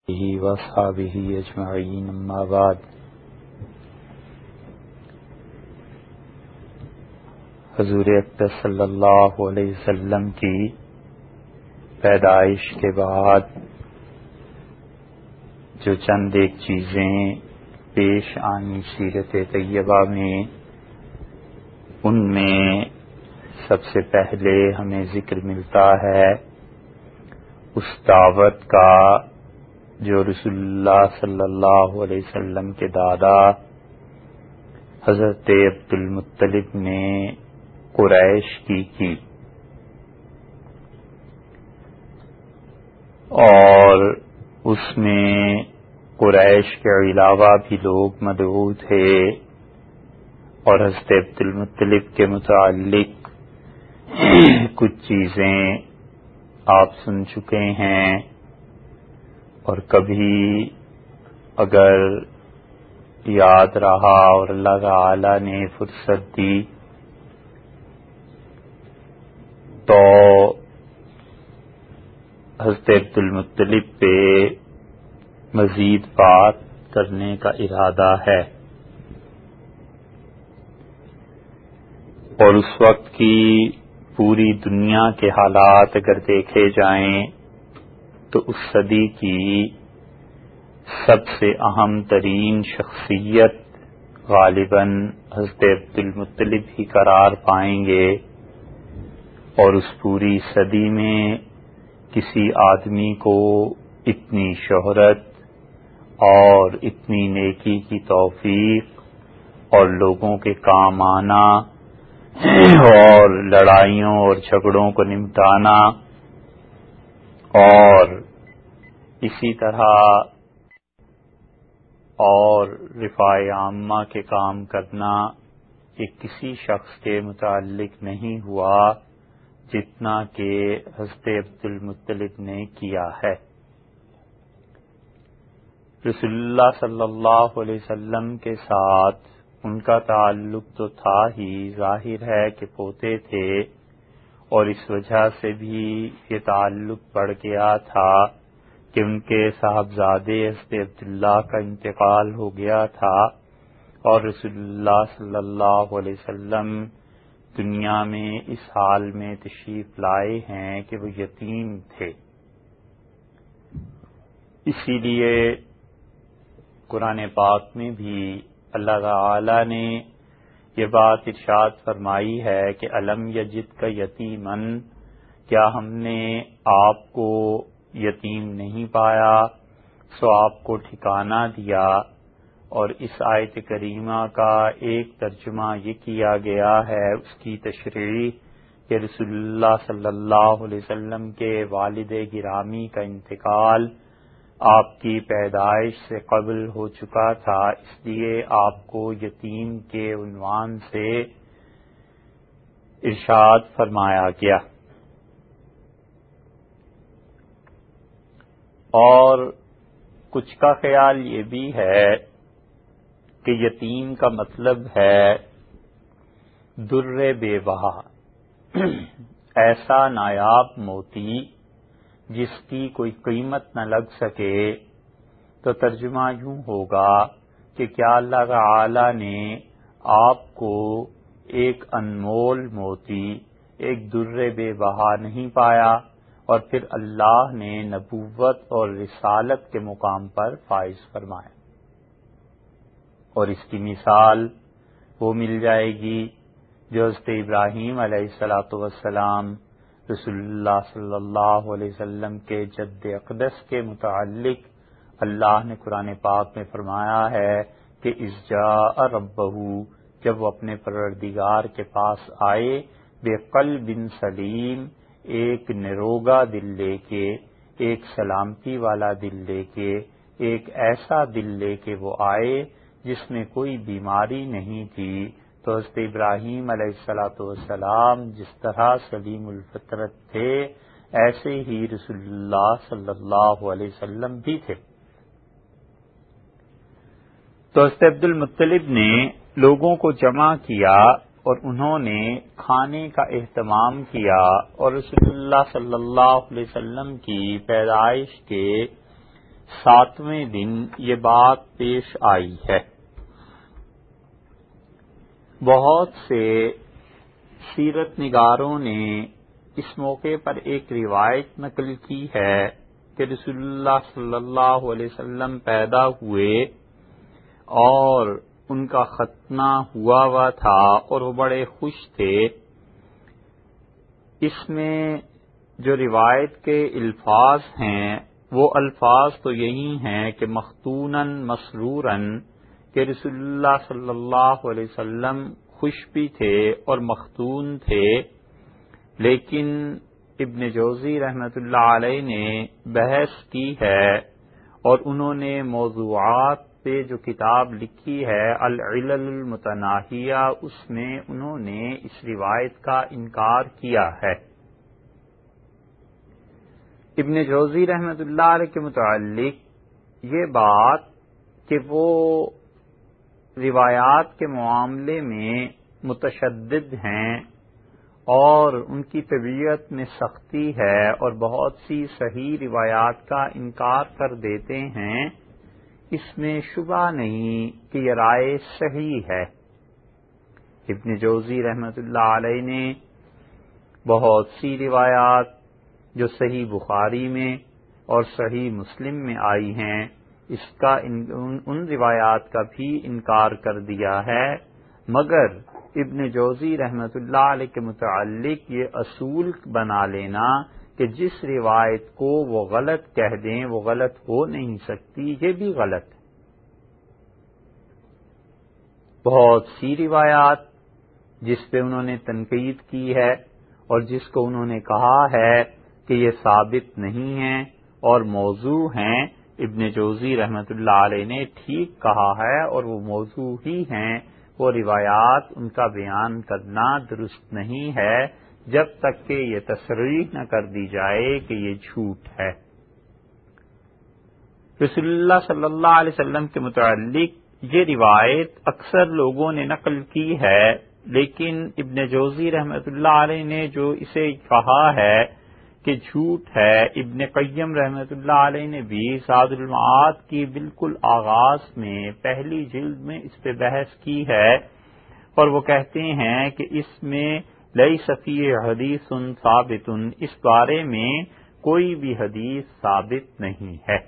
وصحابہ اجمعین اما بعد۔ حضور اقدس صلی اللہ علیہ وسلم کی پیدائش کے بعد جو چند ایک چیزیں پیش آئیں سیرت طیبہ میں، ان میں سب سے پہلے ہمیں ذکر ملتا ہے اس دعوت کا جو رسول اللہ صلی اللہ علیہ وسلم کے دادا حضرت عبد المطلب نے قریش کی اور اس میں قریش کے علاوہ بھی لوگ مدعو تھے، اور حضرت عبد المطلب کے متعلق کچھ چیزیں آپ سن چکے ہیں، اور کبھی اگر یاد رہا اور اللہ تعالی نے فرصت دی تو حضرت عبد المطلب پہ مزید بات کرنے کا ارادہ ہے۔ اور اس وقت کی پوری دنیا کے حالات اگر دیکھے جائیں تو اس صدی کی سب سے اہم ترین شخصیت غالباً حضرت عبد المطلب ہی قرار پائیں گے، اور اس پوری صدی میں کسی آدمی کو اتنی شہرت اور اتنی نیکی کی توفیق اور لوگوں کے کام آنا اور لڑائیوں اور جھگڑوں کو نمٹانا اور اسی طرح اور رفاع عامہ کے کام کرنا، یہ کسی شخص کے متعلق نہیں ہوا جتنا کہ حضرت عبد المطلب نے کیا ہے۔ رسول اللہ صلی اللہ علیہ وسلم کے ساتھ ان کا تعلق تو تھا ہی، ظاہر ہے کہ پوتے تھے، اور اس وجہ سے بھی یہ تعلق بڑھ گیا تھا کہ ان کے صاحبزادے حضرت عبداللہ کا انتقال ہو گیا تھا، اور رسول اللہ صلی اللہ علیہ وسلم دنیا میں اس حال میں تشریف لائے ہیں کہ وہ یتیم تھے۔ اسی لیے قرآن پاک میں بھی اللہ تعالی نے یہ بات ارشاد فرمائی ہے کہ الم یجدک یتیمن، کیا ہم نے آپ کو یتیم نہیں پایا سو آپ کو ٹھکانہ دیا۔ اور اس آیت کریمہ کا ایک ترجمہ یہ کیا گیا ہے، اس کی تشریح کہ رسول اللہ صلی اللہ علیہ وسلم کے والد گرامی کا انتقال آپ کی پیدائش سے قبل ہو چکا تھا، اس لیے آپ کو یتیم کے عنوان سے ارشاد فرمایا گیا۔ اور کچھ کا خیال یہ بھی ہے کہ یتیم کا مطلب ہے در بے بہا، ایسا نایاب موتی جس کی کوئی قیمت نہ لگ سکے۔ تو ترجمہ یوں ہوگا کہ کیا اللہ تعالی نے آپ کو ایک انمول موتی، ایک در بے بہا نہیں پایا، اور پھر اللہ نے نبوت اور رسالت کے مقام پر فائز فرمایا۔ اور اس کی مثال وہ مل جائے گی جو حضرت ابراہیم علیہ السلام رسول اللہ صلی اللہ علیہ وسلم کے جد اقدس کے متعلق اللہ نے قرآن پاک میں فرمایا ہے کہ اذ جاء ربہ، جب وہ اپنے پروردگار کے پاس آئے، بقلب سلیم، ایک نروگا دل لے کے، ایک سلامتی والا دل لے کے، ایک ایسا دل لے کے وہ آئے جس میں کوئی بیماری نہیں تھی۔ تو حضرت ابراہیم علیہ السلام جس طرح سلیم الفطرت تھے، ایسے ہی رسول اللہ صلی اللہ علیہ وسلم بھی تھے۔ تو حضرت عبد المطلب نے لوگوں کو جمع کیا اور انہوں نے کھانے کا اہتمام کیا، اور رسول اللہ صلی اللہ علیہ وسلم کی پیدائش کے 7ویں دن یہ بات پیش آئی ہے۔ بہت سے سیرت نگاروں نے اس موقع پر ایک روایت نقل کی ہے کہ رسول اللہ صلی اللہ علیہ وسلم پیدا ہوئے اور ان کا ختنہ ہوا تھا اور وہ بڑے خوش تھے۔ اس میں جو روایت کے الفاظ ہیں وہ الفاظ تو یہی ہیں کہ مختوناً مسروراً، کہ رسول اللہ صلی اللہ علیہ وسلم خوش بھی تھے اور مختون تھے، لیکن ابن جوزی رحمۃ اللہ علیہ نے بحث کی ہے اور انہوں نے موضوعات پہ جو کتاب لکھی ہے العلل المتناہیہ، اس میں انہوں نے اس روایت کا انکار کیا ہے۔ ابن جوزی رحمۃ اللہ علیہ کے متعلق یہ بات کہ وہ روایات کے معاملے میں متشدد ہیں اور ان کی طبیعت میں سختی ہے اور بہت سی صحیح روایات کا انکار کر دیتے ہیں، اس میں شبہ نہیں کہ یہ رائے صحیح ہے۔ ابن جوزی رحمۃ اللہ علیہ نے بہت سی روایات جو صحیح بخاری میں اور صحیح مسلم میں آئی ہیں اس کا ان روایات کا بھی انکار کر دیا ہے، مگر ابن جوزی رحمۃ اللہ علیہ کے متعلق یہ اصول بنا لینا کہ جس روایت کو وہ غلط کہہ دیں وہ غلط ہو نہیں سکتی، یہ بھی غلط ہے۔ بہت سی روایات جس پہ انہوں نے تنقید کی ہے اور جس کو انہوں نے کہا ہے کہ یہ ثابت نہیں ہیں اور موضوع ہیں، ابن جوزی رحمۃ اللہ علیہ نے ٹھیک کہا ہے اور وہ موضوع ہی ہیں، وہ روایات ان کا بیان کرنا درست نہیں ہے جب تک کہ یہ تصریح نہ کر دی جائے کہ یہ جھوٹ ہے۔ رسول اللہ صلی اللہ علیہ وسلم کے متعلق یہ روایت اکثر لوگوں نے نقل کی ہے، لیکن ابن جوزی رحمۃ اللہ علیہ نے جو اسے کہا ہے کہ جھوٹ ہے، ابن قیم رحمۃ اللہ علیہ نے بھی زاد المعاد کی بالکل آغاز میں پہلی جلد میں اس پہ بحث کی ہے اور وہ کہتے ہیں کہ اس میں لیس فیہ حدیث ثابت، اس بارے میں کوئی بھی حدیث ثابت نہیں ہے۔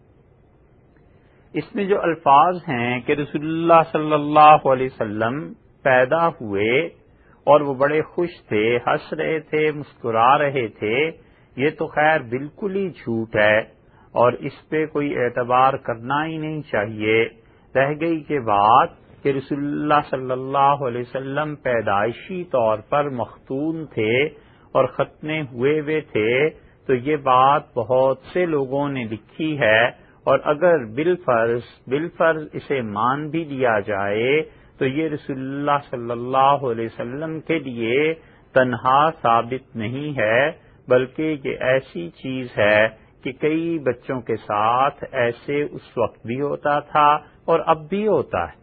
اس میں جو الفاظ ہیں کہ رسول اللہ صلی اللہ علیہ وسلم پیدا ہوئے اور وہ بڑے خوش تھے، ہنس رہے تھے، مسکرا رہے تھے، یہ تو خیر بالکل ہی جھوٹ ہے اور اس پہ کوئی اعتبار کرنا ہی نہیں چاہیے۔ رہ گئی کہ بات کہ رسول اللہ صلی اللہ علیہ وسلم پیدائشی طور پر مختون تھے اور ختنے ہوئے تھے، تو یہ بات بہت سے لوگوں نے لکھی ہے اور اگر بالفرض اسے مان بھی لیا جائے تو یہ رسول اللہ صلی اللہ علیہ وسلم کے لیے تنہا ثابت نہیں ہے، بلکہ یہ ایسی چیز ہے کہ کئی بچوں کے ساتھ ایسے اس وقت بھی ہوتا تھا اور اب بھی ہوتا ہے۔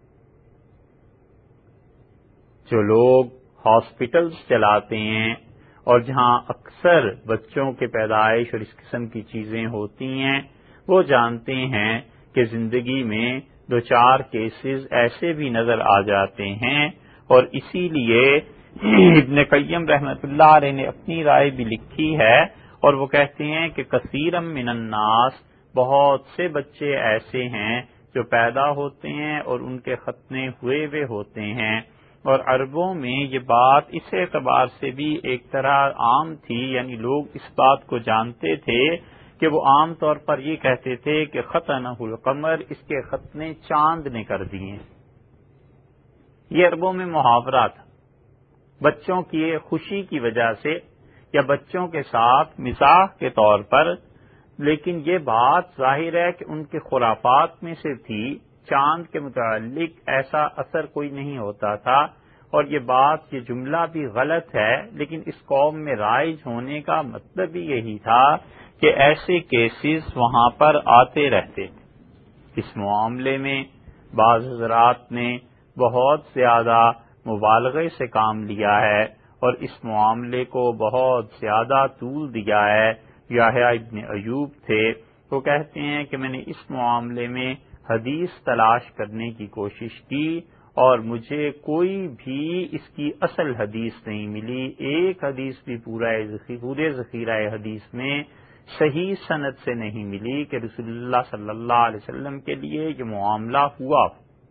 جو لوگ ہاسپٹلز چلاتے ہیں اور جہاں اکثر بچوں کے پیدائش اور اس قسم کی چیزیں ہوتی ہیں، وہ جانتے ہیں کہ زندگی میں دو چار کیسز ایسے بھی نظر آ جاتے ہیں، اور اسی لیے ابن قیم رحمۃ اللہ علیہ نے اپنی رائے بھی لکھی ہے اور وہ کہتے ہیں کہ کثیرم من الناس، بہت سے بچے ایسے ہیں جو پیدا ہوتے ہیں اور ان کے ختنے ہوئے ہوتے ہیں، اور عربوں میں یہ بات اس اعتبار سے بھی ایک طرح عام تھی، یعنی لوگ اس بات کو جانتے تھے کہ وہ عام طور پر یہ کہتے تھے کہ ختنہ القمر، اس کے ختنے چاند نے کر دیے۔ یہ عربوں میں محاورہ تھا، بچوں کی خوشی کی وجہ سے یا بچوں کے ساتھ مزاح کے طور پر، لیکن یہ بات ظاہر ہے کہ ان کے خرافات میں سے تھی، چاند کے متعلق ایسا اثر کوئی نہیں ہوتا تھا، اور یہ بات، یہ جملہ بھی غلط ہے، لیکن اس قوم میں رائج ہونے کا مطلب ہی یہی تھا کہ ایسے کیسز وہاں پر آتے رہتے تھے۔ اس معاملے میں بعض حضرات نے بہت زیادہ مبالغے سے کام لیا ہے اور اس معاملے کو بہت زیادہ طول دیا ہے۔ یحییٰ ابن ایوب تھے، وہ کہتے ہیں کہ میں نے اس معاملے میں حدیث تلاش کرنے کی کوشش کی اور مجھے کوئی بھی اس کی اصل حدیث نہیں ملی، ایک حدیث بھی پورے ذخیرہ حدیث میں صحیح سند سے نہیں ملی کہ رسول اللہ صلی اللہ علیہ وسلم کے لیے یہ معاملہ ہوا۔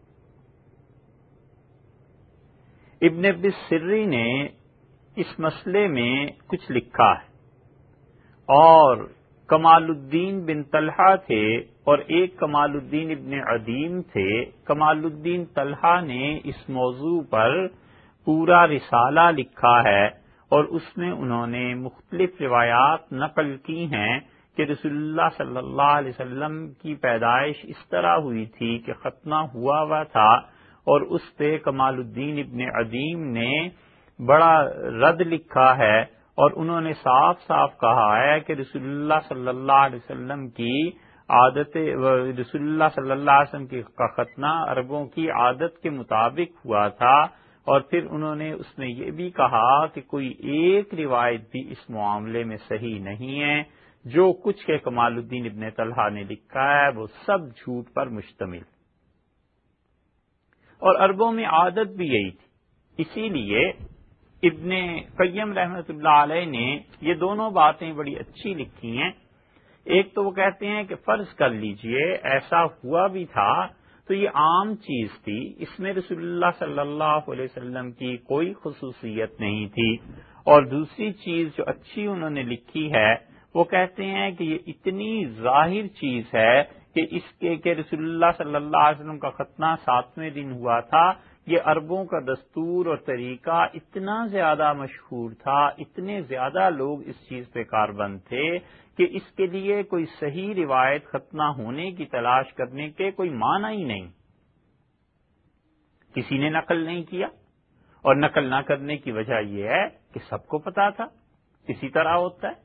ابن ابی السری نے اس مسئلے میں کچھ لکھا ہے، اور کمال الدین بن طلحہ تھے اور ایک کمال الدین ابن عدیم تھے۔ کمال الدین طلحہ نے اس موضوع پر پورا رسالہ لکھا ہے، اور اس میں انہوں نے مختلف روایات نقل کی ہیں کہ رسول اللہ صلی اللہ علیہ وسلم کی پیدائش اس طرح ہوئی تھی کہ ختنہ ہوا تھا، اور اس پہ کمال الدین ابن عدیم نے بڑا رد لکھا ہے، اور انہوں نے صاف صاف کہا ہے کہ رسول اللہ صلی اللہ علیہ وسلم کی رسول اللہ صلی اللہ علیہ وسلم کا ختنہ عربوں کی عادت کے مطابق ہوا تھا، اور پھر انہوں نے اس میں یہ بھی کہا کہ کوئی ایک روایت بھی اس معاملے میں صحیح نہیں ہے، جو کچھ کہ کمال الدین ابن طلحہ نے لکھا ہے وہ سب جھوٹ پر مشتمل، اور عربوں میں عادت بھی یہی تھی۔ اسی لیے ابن قیم رحمۃ اللہ علیہ نے یہ دونوں باتیں بڑی اچھی لکھی ہیں۔ ایک تو وہ کہتے ہیں کہ فرض کر لیجئے ایسا ہوا بھی تھا تو یہ عام چیز تھی، اس میں رسول اللہ صلی اللہ علیہ وسلم کی کوئی خصوصیت نہیں تھی، اور دوسری چیز جو اچھی انہوں نے لکھی ہے وہ کہتے ہیں کہ یہ اتنی ظاہر چیز ہے کہ رسول اللہ صلی اللہ علیہ وسلم کا ختنہ 7ویں دن ہوا تھا، یہ عربوں کا دستور اور طریقہ اتنا زیادہ مشہور تھا، اتنے زیادہ لوگ اس چیز پہ کاربند تھے کہ اس کے لیے کوئی صحیح روایت ختنہ ہونے کی تلاش کرنے کے کوئی معنی ہی نہیں۔ کسی نے نقل نہیں کیا، اور نقل نہ کرنے کی وجہ یہ ہے کہ سب کو پتا تھا اسی طرح ہوتا ہے۔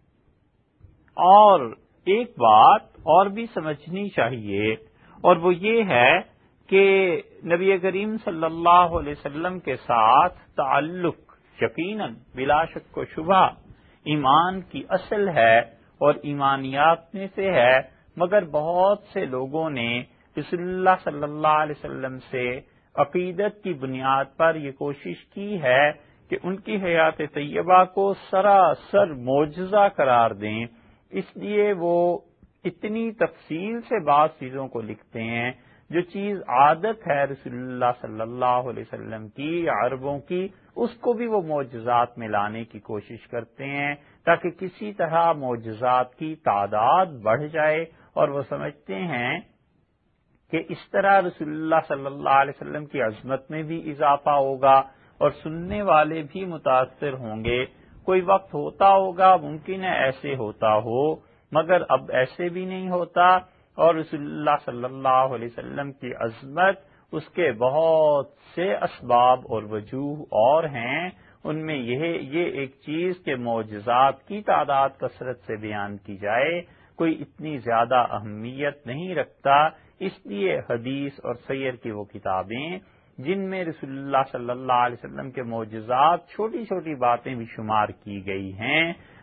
اور ایک بات اور بھی سمجھنی چاہیے، اور وہ یہ ہے کہ نبی کریم صلی اللہ علیہ وسلم کے ساتھ تعلق یقیناً بلا شک و شبہ ایمان کی اصل ہے اور ایمانیات میں سے ہے، مگر بہت سے لوگوں نے رسول اللہ صلی اللہ علیہ وسلم سے عقیدت کی بنیاد پر یہ کوشش کی ہے کہ ان کی حیات طیبہ کو سراسر معجزہ قرار دیں، اس لیے وہ اتنی تفصیل سے بعض چیزوں کو لکھتے ہیں جو چیز عادت ہے رسول اللہ صلی اللہ علیہ وسلم کی یا عربوں کی، اس کو بھی وہ معجزات میں لانے کی کوشش کرتے ہیں تاکہ کسی طرح معجزات کی تعداد بڑھ جائے، اور وہ سمجھتے ہیں کہ اس طرح رسول اللہ صلی اللہ علیہ وسلم کی عظمت میں بھی اضافہ ہوگا اور سننے والے بھی متاثر ہوں گے۔ کوئی وقت ہوتا ہوگا، ممکن ہے ایسے ہوتا ہو، مگر اب ایسے بھی نہیں ہوتا، اور رسول اللہ صلی اللہ علیہ وسلم کی عظمت اس کے بہت سے اسباب اور وجوہ اور ہیں، ان میں یہ ایک چیز کہ معجزات کی تعداد کثرت سے بیان کی جائے کوئی اتنی زیادہ اہمیت نہیں رکھتا۔ اس لیے حدیث اور سیر کی وہ کتابیں جن میں رسول اللہ صلی اللہ علیہ وسلم کے معجزات چھوٹی چھوٹی باتیں بھی شمار کی گئی ہیں،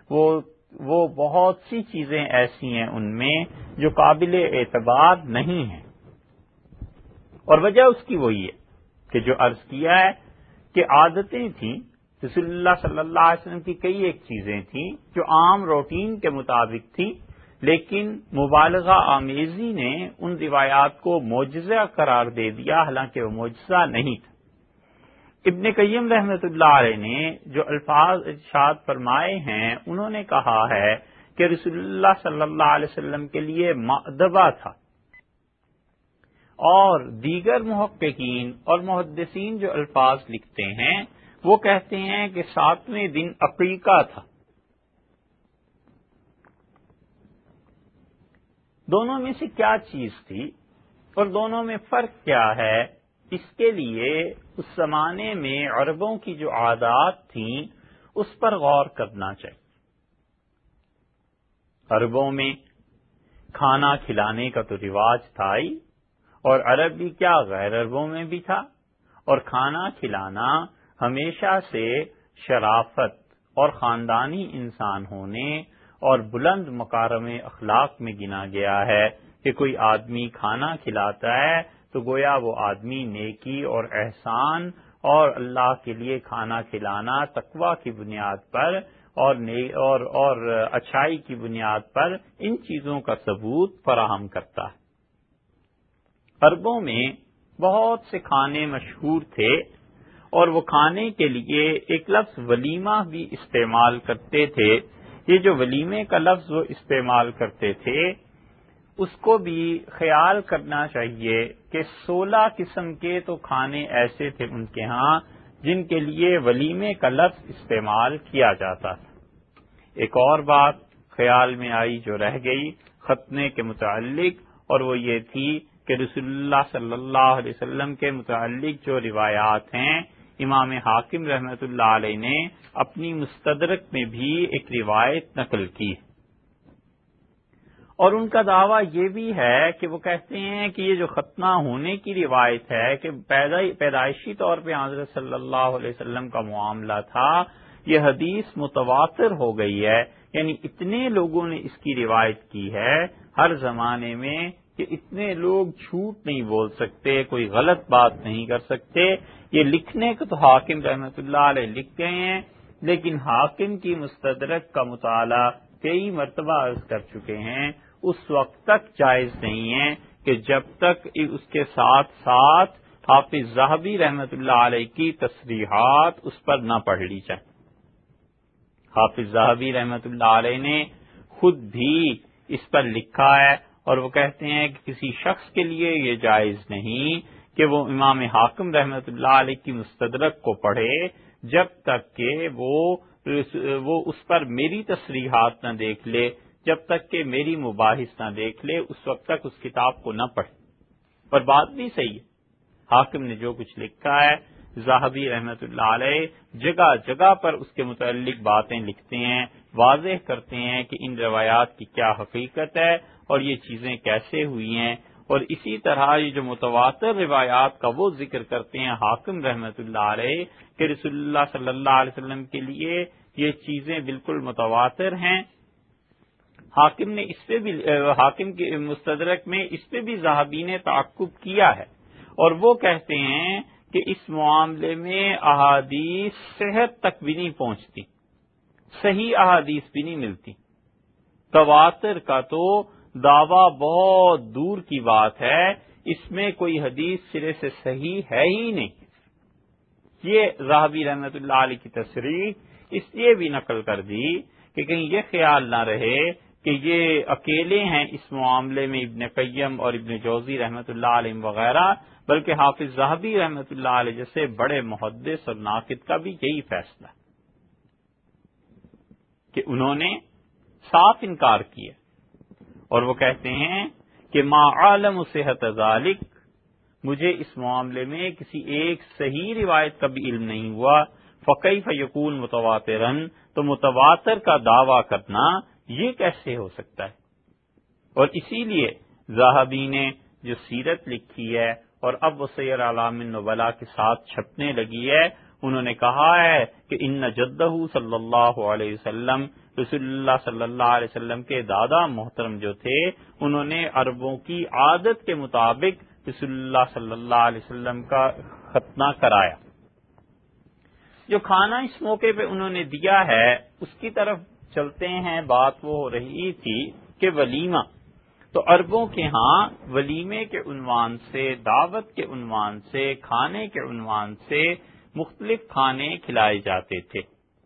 وہ بہت سی چیزیں ایسی ہیں ان میں جو قابل اعتبار نہیں ہیں، اور وجہ اس کی وہی ہے کہ جو عرض کیا ہے کہ عادتیں تھیں رسول اللہ صلی اللہ علیہ وسلم کی، کئی ایک چیزیں تھیں جو عام روٹین کے مطابق تھیں، لیکن مبالغہ آمیزی نے ان روایات کو معجزہ قرار دے دیا، حالانکہ وہ معجزہ نہیں تھا۔ ابن قیم رحمۃ اللہ علیہ نے جو الفاظ ارشاد فرمائے ہیں، انہوں نے کہا ہے کہ رسول اللہ صلی اللہ علیہ وسلم کے لیے مأدبہ تھا، اور دیگر محققین اور محدثین جو الفاظ لکھتے ہیں وہ کہتے ہیں کہ 7ویں دن عقیقہ تھا۔ دونوں میں سے کیا چیز تھی اور دونوں میں فرق کیا ہے، اس کے لیے اس زمانے میں عربوں کی جو عادات تھیں اس پر غور کرنا چاہیے۔ عربوں میں کھانا کھلانے کا تو رواج تھا ہی، اور عرب بھی کیا غیر عربوں میں بھی تھا، اور کھانا کھلانا ہمیشہ سے شرافت اور خاندانی انسان ہونے اور بلند مکارم اخلاق میں گنا گیا ہے کہ کوئی آدمی کھانا کھلاتا ہے تو گویا وہ آدمی نیکی اور احسان اور اللہ کے لیے کھانا کھلانا تقوی کی بنیاد پر اور اچھائی کی بنیاد پر ان چیزوں کا ثبوت فراہم کرتا ہے۔ عربوں میں بہت سے کھانے مشہور تھے اور وہ کھانے کے لیے ایک لفظ ولیمہ بھی استعمال کرتے تھے۔ یہ جو ولیمے کا لفظ وہ استعمال کرتے تھے اس کو بھی خیال کرنا چاہیے کہ 16 قسم کے تو کھانے ایسے تھے ان کے ہاں جن کے لیے ولیمے کا لفظ استعمال کیا جاتا تھا۔ ایک اور بات خیال میں آئی جو رہ گئی ختنے کے متعلق، اور وہ یہ تھی کہ رسول اللہ صلی اللہ علیہ وسلم کے متعلق جو روایات ہیں امام حاکم رحمۃ اللہ علیہ نے اپنی مستدرک میں بھی ایک روایت نقل کی، اور ان کا دعویٰ یہ بھی ہے کہ وہ کہتے ہیں کہ یہ جو ختنہ ہونے کی روایت ہے کہ پیدائشی طور پہ حضرت صلی اللہ علیہ وسلم کا معاملہ تھا، یہ حدیث متواتر ہو گئی ہے، یعنی اتنے لوگوں نے اس کی روایت کی ہے ہر زمانے میں کہ اتنے لوگ جھوٹ نہیں بول سکتے، کوئی غلط بات نہیں کر سکتے۔ یہ لکھنے کو تو حاکم رحمۃ اللہ علیہ لکھ گئے ہیں، لیکن حاکم کی مستدرک کا مطالعہ کئی مرتبہ عرض کر چکے ہیں، اس وقت تک جائز نہیں ہے کہ جب تک اس کے ساتھ ساتھ حافظ ذہبی رحمۃ اللہ علیہ کی تصریحات اس پر نہ پڑھ لی جائے۔ حافظ ذہبی رحمۃ اللہ علیہ نے خود بھی اس پر لکھا ہے، اور وہ کہتے ہیں کہ کسی شخص کے لیے یہ جائز نہیں کہ وہ امام حاکم رحمۃ اللہ علیہ کی مستدرک کو پڑھے جب تک کہ وہ اس پر میری تصریحات نہ دیکھ لے، جب تک کہ میری مباحث نہ دیکھ لے اس وقت تک اس کتاب کو نہ پڑھے۔ اور بات بھی صحیح ہے، حاکم نے جو کچھ لکھا ہے ذہبی رحمۃ اللہ علیہ جگہ جگہ پر اس کے متعلق باتیں لکھتے ہیں، واضح کرتے ہیں کہ ان روایات کی کیا حقیقت ہے اور یہ چیزیں کیسے ہوئی ہیں، اور اسی طرح یہ جو متواتر روایات کا وہ ذکر کرتے ہیں حاکم رحمۃ اللہ علیہ کہ رسول اللہ صلی اللہ علیہ وسلم کے لیے یہ چیزیں بالکل متواتر ہیں۔ حاکم نے اس پہ بھی حاکم کے مستدرک میں اس پہ بھی ذہبی نے تعقب کیا ہے، اور وہ کہتے ہیں کہ اس معاملے میں احادیث صحت تک بھی نہیں پہنچتی، صحیح احادیث بھی نہیں ملتی، تواتر کا تو دعویٰ بہت دور کی بات ہے، اس میں کوئی حدیث سرے سے صحیح ہے ہی نہیں۔ یہ ذہبی رحمۃ اللہ علیہ کی تصریح اس لیے بھی نقل کر دی کہ کہیں یہ خیال نہ رہے کہ یہ اکیلے ہیں اس معاملے میں ابن قیم اور ابن جوزی رحمۃ اللہ علیہ وغیرہ، بلکہ حافظ ذہبی رحمۃ اللہ علیہ جیسے بڑے محدث اور ناقد کا بھی یہی فیصلہ کہ انہوں نے صاف انکار کیا، اور وہ کہتے ہیں کہ ما عالم صحت ذالک، مجھے اس معاملے میں کسی ایک صحیح روایت کا بھی علم نہیں ہوا، فکیف یکون متواترا، تو متواتر کا دعویٰ کرنا یہ کیسے ہو سکتا ہے۔ اور اسی لیے ذہبی نے جو سیرت لکھی ہے اور اب وہ سیر اعلام النبلاء کے ساتھ چھپنے لگی ہے، انہوں نے کہا ہے کہ ان جدہ صلی اللہ علیہ وسلم، رسول اللہ صلی اللہ علیہ وسلم کے دادا محترم جو تھے، انہوں نے عربوں کی عادت کے مطابق رسول اللہ صلی اللہ علیہ وسلم کا ختنہ کرایا۔ جو کھانا اس موقع پہ انہوں نے دیا ہے اس کی طرف چلتے ہیں۔ بات وہ ہو رہی تھی کہ ولیمہ، تو عربوں کے ہاں ولیمے کے عنوان سے، دعوت کے عنوان سے، کھانے کے عنوان سے مختلف کھانے کھلائے جاتے تھے،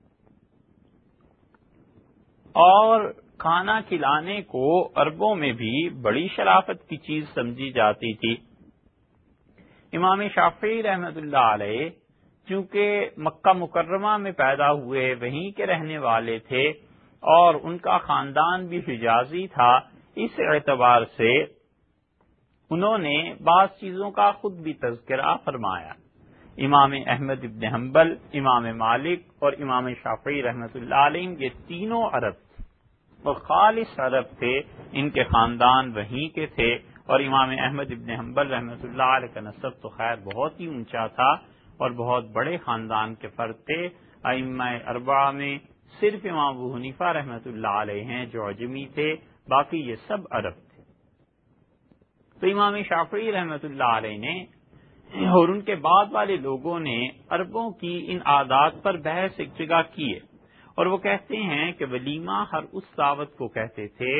اور کھانا کھلانے کو عربوں میں بھی بڑی شرافت کی چیز سمجھی جاتی تھی۔ امام شافعی رحمۃ اللہ علیہ چونکہ مکہ مکرمہ میں پیدا ہوئے، وہیں کے رہنے والے تھے، اور ان کا خاندان بھی حجازی تھا، اس اعتبار سے انہوں نے بعض چیزوں کا خود بھی تذکرہ فرمایا۔ امام احمد ابن حنبل، امام مالک اور امام شافعی رحمۃ اللہ علیہ یہ تینوں عرب اور خالص عرب تھے، ان کے خاندان وہیں کے تھے، اور امام احمد ابن حنبل رحمۃ اللہ علیہ کا نسب تو خیر بہت ہی اونچا تھا اور بہت بڑے خاندان کے فرد تھے۔ ائمہ اربعہ میں صرف امام ابو حنیفہ رحمۃ اللہ علیہ ہیں جو عجمی تھے، باقی یہ سب عرب تھے۔ تو امام شافعی رحمۃ اللہ علیہ نے اور ان کے بعد والے لوگوں نے عربوں کی ان عادات پر بحث ایک جگہ کی ہے، اور وہ کہتے ہیں کہ ولیمہ ہر اس دعوت کو کہتے تھے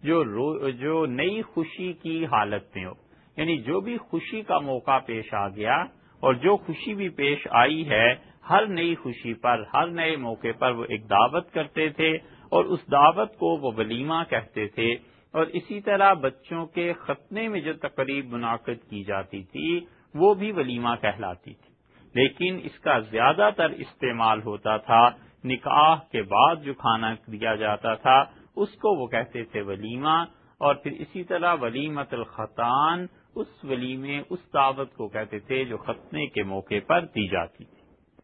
جو نئی خوشی کی حالت میں ہو، یعنی جو بھی خوشی کا موقع پیش آ گیا اور جو خوشی بھی پیش آئی ہے، ہر نئی خوشی پر، ہر نئے موقع پر وہ ایک دعوت کرتے تھے اور اس دعوت کو وہ ولیمہ کہتے تھے۔ اور اسی طرح بچوں کے ختنے میں جو تقریب منعقد کی جاتی تھی وہ بھی ولیمہ کہلاتی تھی، لیکن اس کا زیادہ تر استعمال ہوتا تھا نکاح کے بعد جو کھانا دیا جاتا تھا اس کو وہ کہتے تھے ولیمہ، اور پھر اسی طرح ولیمۃ الختان اس ولیمے، اس دعوت کو کہتے تھے جو ختنے کے موقع پر دی جاتی تھی۔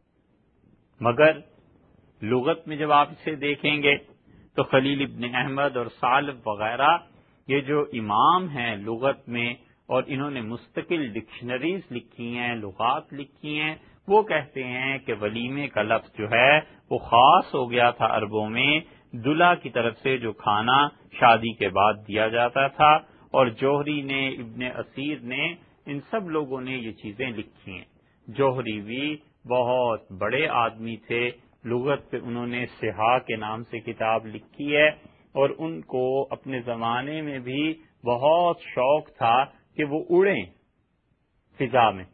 مگر لغت میں جب آپ اسے دیکھیں گے تو خلیل ابن احمد اور سالف وغیرہ یہ جو امام ہیں لغت میں، اور انہوں نے مستقل ڈکشنریز لکھی ہیں، لغات لکھی ہیں، وہ کہتے ہیں کہ ولیمے کا لفظ جو ہے وہ خاص ہو گیا تھا عربوں میں دلہا کی طرف سے جو کھانا شادی کے بعد دیا جاتا تھا، اور جوہری نے، ابن اسیر نے، ان سب لوگوں نے یہ چیزیں لکھی ہیں۔ جوہری بھی بہت بڑے آدمی تھے، لغت پہ انہوں نے سہا کے نام سے کتاب لکھی ہے، اور ان کو اپنے زمانے میں بھی بہت شوق تھا کہ وہ اڑیں فضا میں،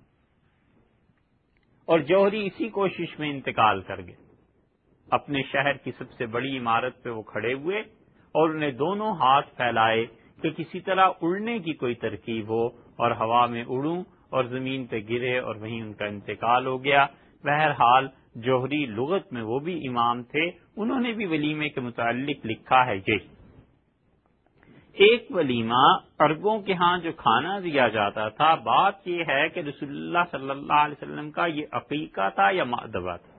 اور جوہری اسی کوشش میں انتقال کر گئے۔ اپنے شہر کی سب سے بڑی عمارت پہ وہ کھڑے ہوئے اور انہیں دونوں ہاتھ پھیلائے کہ کسی طرح اڑنے کی کوئی ترکیب ہو اور ہوا میں اڑوں، اور زمین پہ گرے اور وہیں ان کا انتقال ہو گیا۔ بہرحال جوہری لغت میں وہ بھی امام تھے، انہوں نے بھی ولیمے کے متعلق لکھا ہے یہ ایک ولیمہ عربوں کے ہاں جو کھانا دیا جاتا تھا، بات یہ ہے کہ رسول اللہ صلی اللہ علیہ وسلم کا یہ عقیقہ تھا یا مأدبہ تھا۔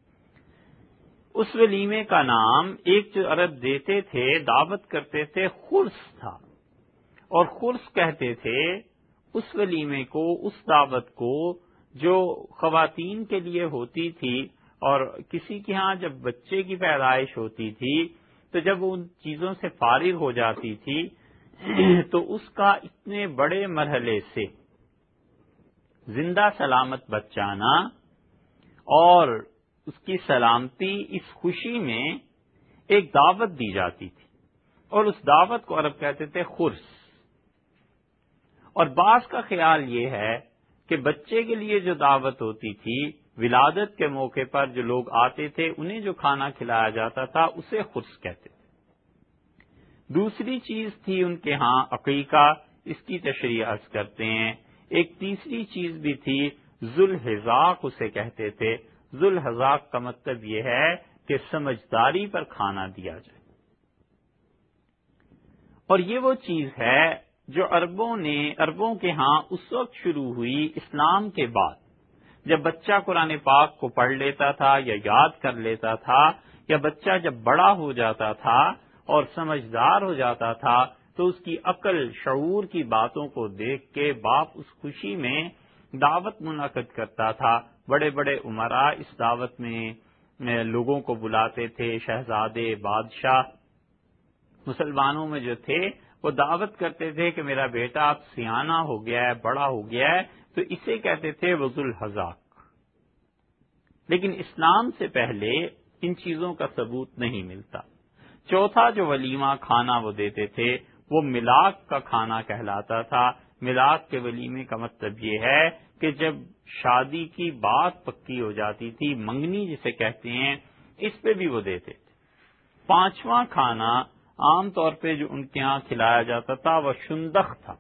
اس ولیمے کا نام ایک جو عرب دیتے تھے، دعوت کرتے تھے، خرس تھا، اور خرس کہتے تھے اس ولیمے کو، اس دعوت کو جو خواتین کے لیے ہوتی تھی، اور کسی کے ہاں جب بچے کی پیدائش ہوتی تھی تو جب وہ ان چیزوں سے فارغ ہو جاتی تھی تو اس کا اتنے بڑے مرحلے سے زندہ سلامت بچانا اور اس کی سلامتی، اس خوشی میں ایک دعوت دی جاتی تھی، اور اس دعوت کو عرب کہتے تھے خرس۔ اور بعض کا خیال یہ ہے کہ بچے کے لیے جو دعوت ہوتی تھی، ولادت کے موقع پر جو لوگ آتے تھے انہیں جو کھانا کھلایا جاتا تھا اسے خرس کہتے تھے۔ دوسری چیز تھی ان کے ہاں عقیقہ، اس کی تشریح عرض کرتے ہیں۔ ایک تیسری چیز بھی تھی ذوالحذاق، اسے کہتے تھے۔ ذوالحذاق کا مطلب یہ ہے کہ سمجھداری پر کھانا دیا جائے، اور یہ وہ چیز ہے جو عربوں کے ہاں اس وقت شروع ہوئی اسلام کے بعد، جب بچہ قرآن پاک کو پڑھ لیتا تھا یا یاد کر لیتا تھا، یا بچہ جب بڑا ہو جاتا تھا اور سمجھدار ہو جاتا تھا تو اس کی عقل، شعور کی باتوں کو دیکھ کے باپ اس خوشی میں دعوت منعقد کرتا تھا۔ بڑے بڑے امراء اس دعوت میں لوگوں کو بلاتے تھے، شہزادے، بادشاہ مسلمانوں میں جو تھے وہ دعوت کرتے تھے کہ میرا بیٹا اب سیانہ ہو گیا ہے، بڑا ہو گیا ہے، تو اسے کہتے تھے ذوالحذاق۔ لیکن اسلام سے پہلے ان چیزوں کا ثبوت نہیں ملتا۔ چوتھا جو ولیمہ کھانا وہ دیتے تھے وہ ملاق کا کھانا کہلاتا تھا۔ ملاق کے ولیمے کا مطلب یہ ہے کہ جب شادی کی بات پکی ہو جاتی تھی، منگنی جسے کہتے ہیں، اس پہ بھی وہ دیتے تھے۔ پانچواں کھانا عام طور پہ جو ان کے ہاں کھلایا جاتا تھا وہ شندخ تھا،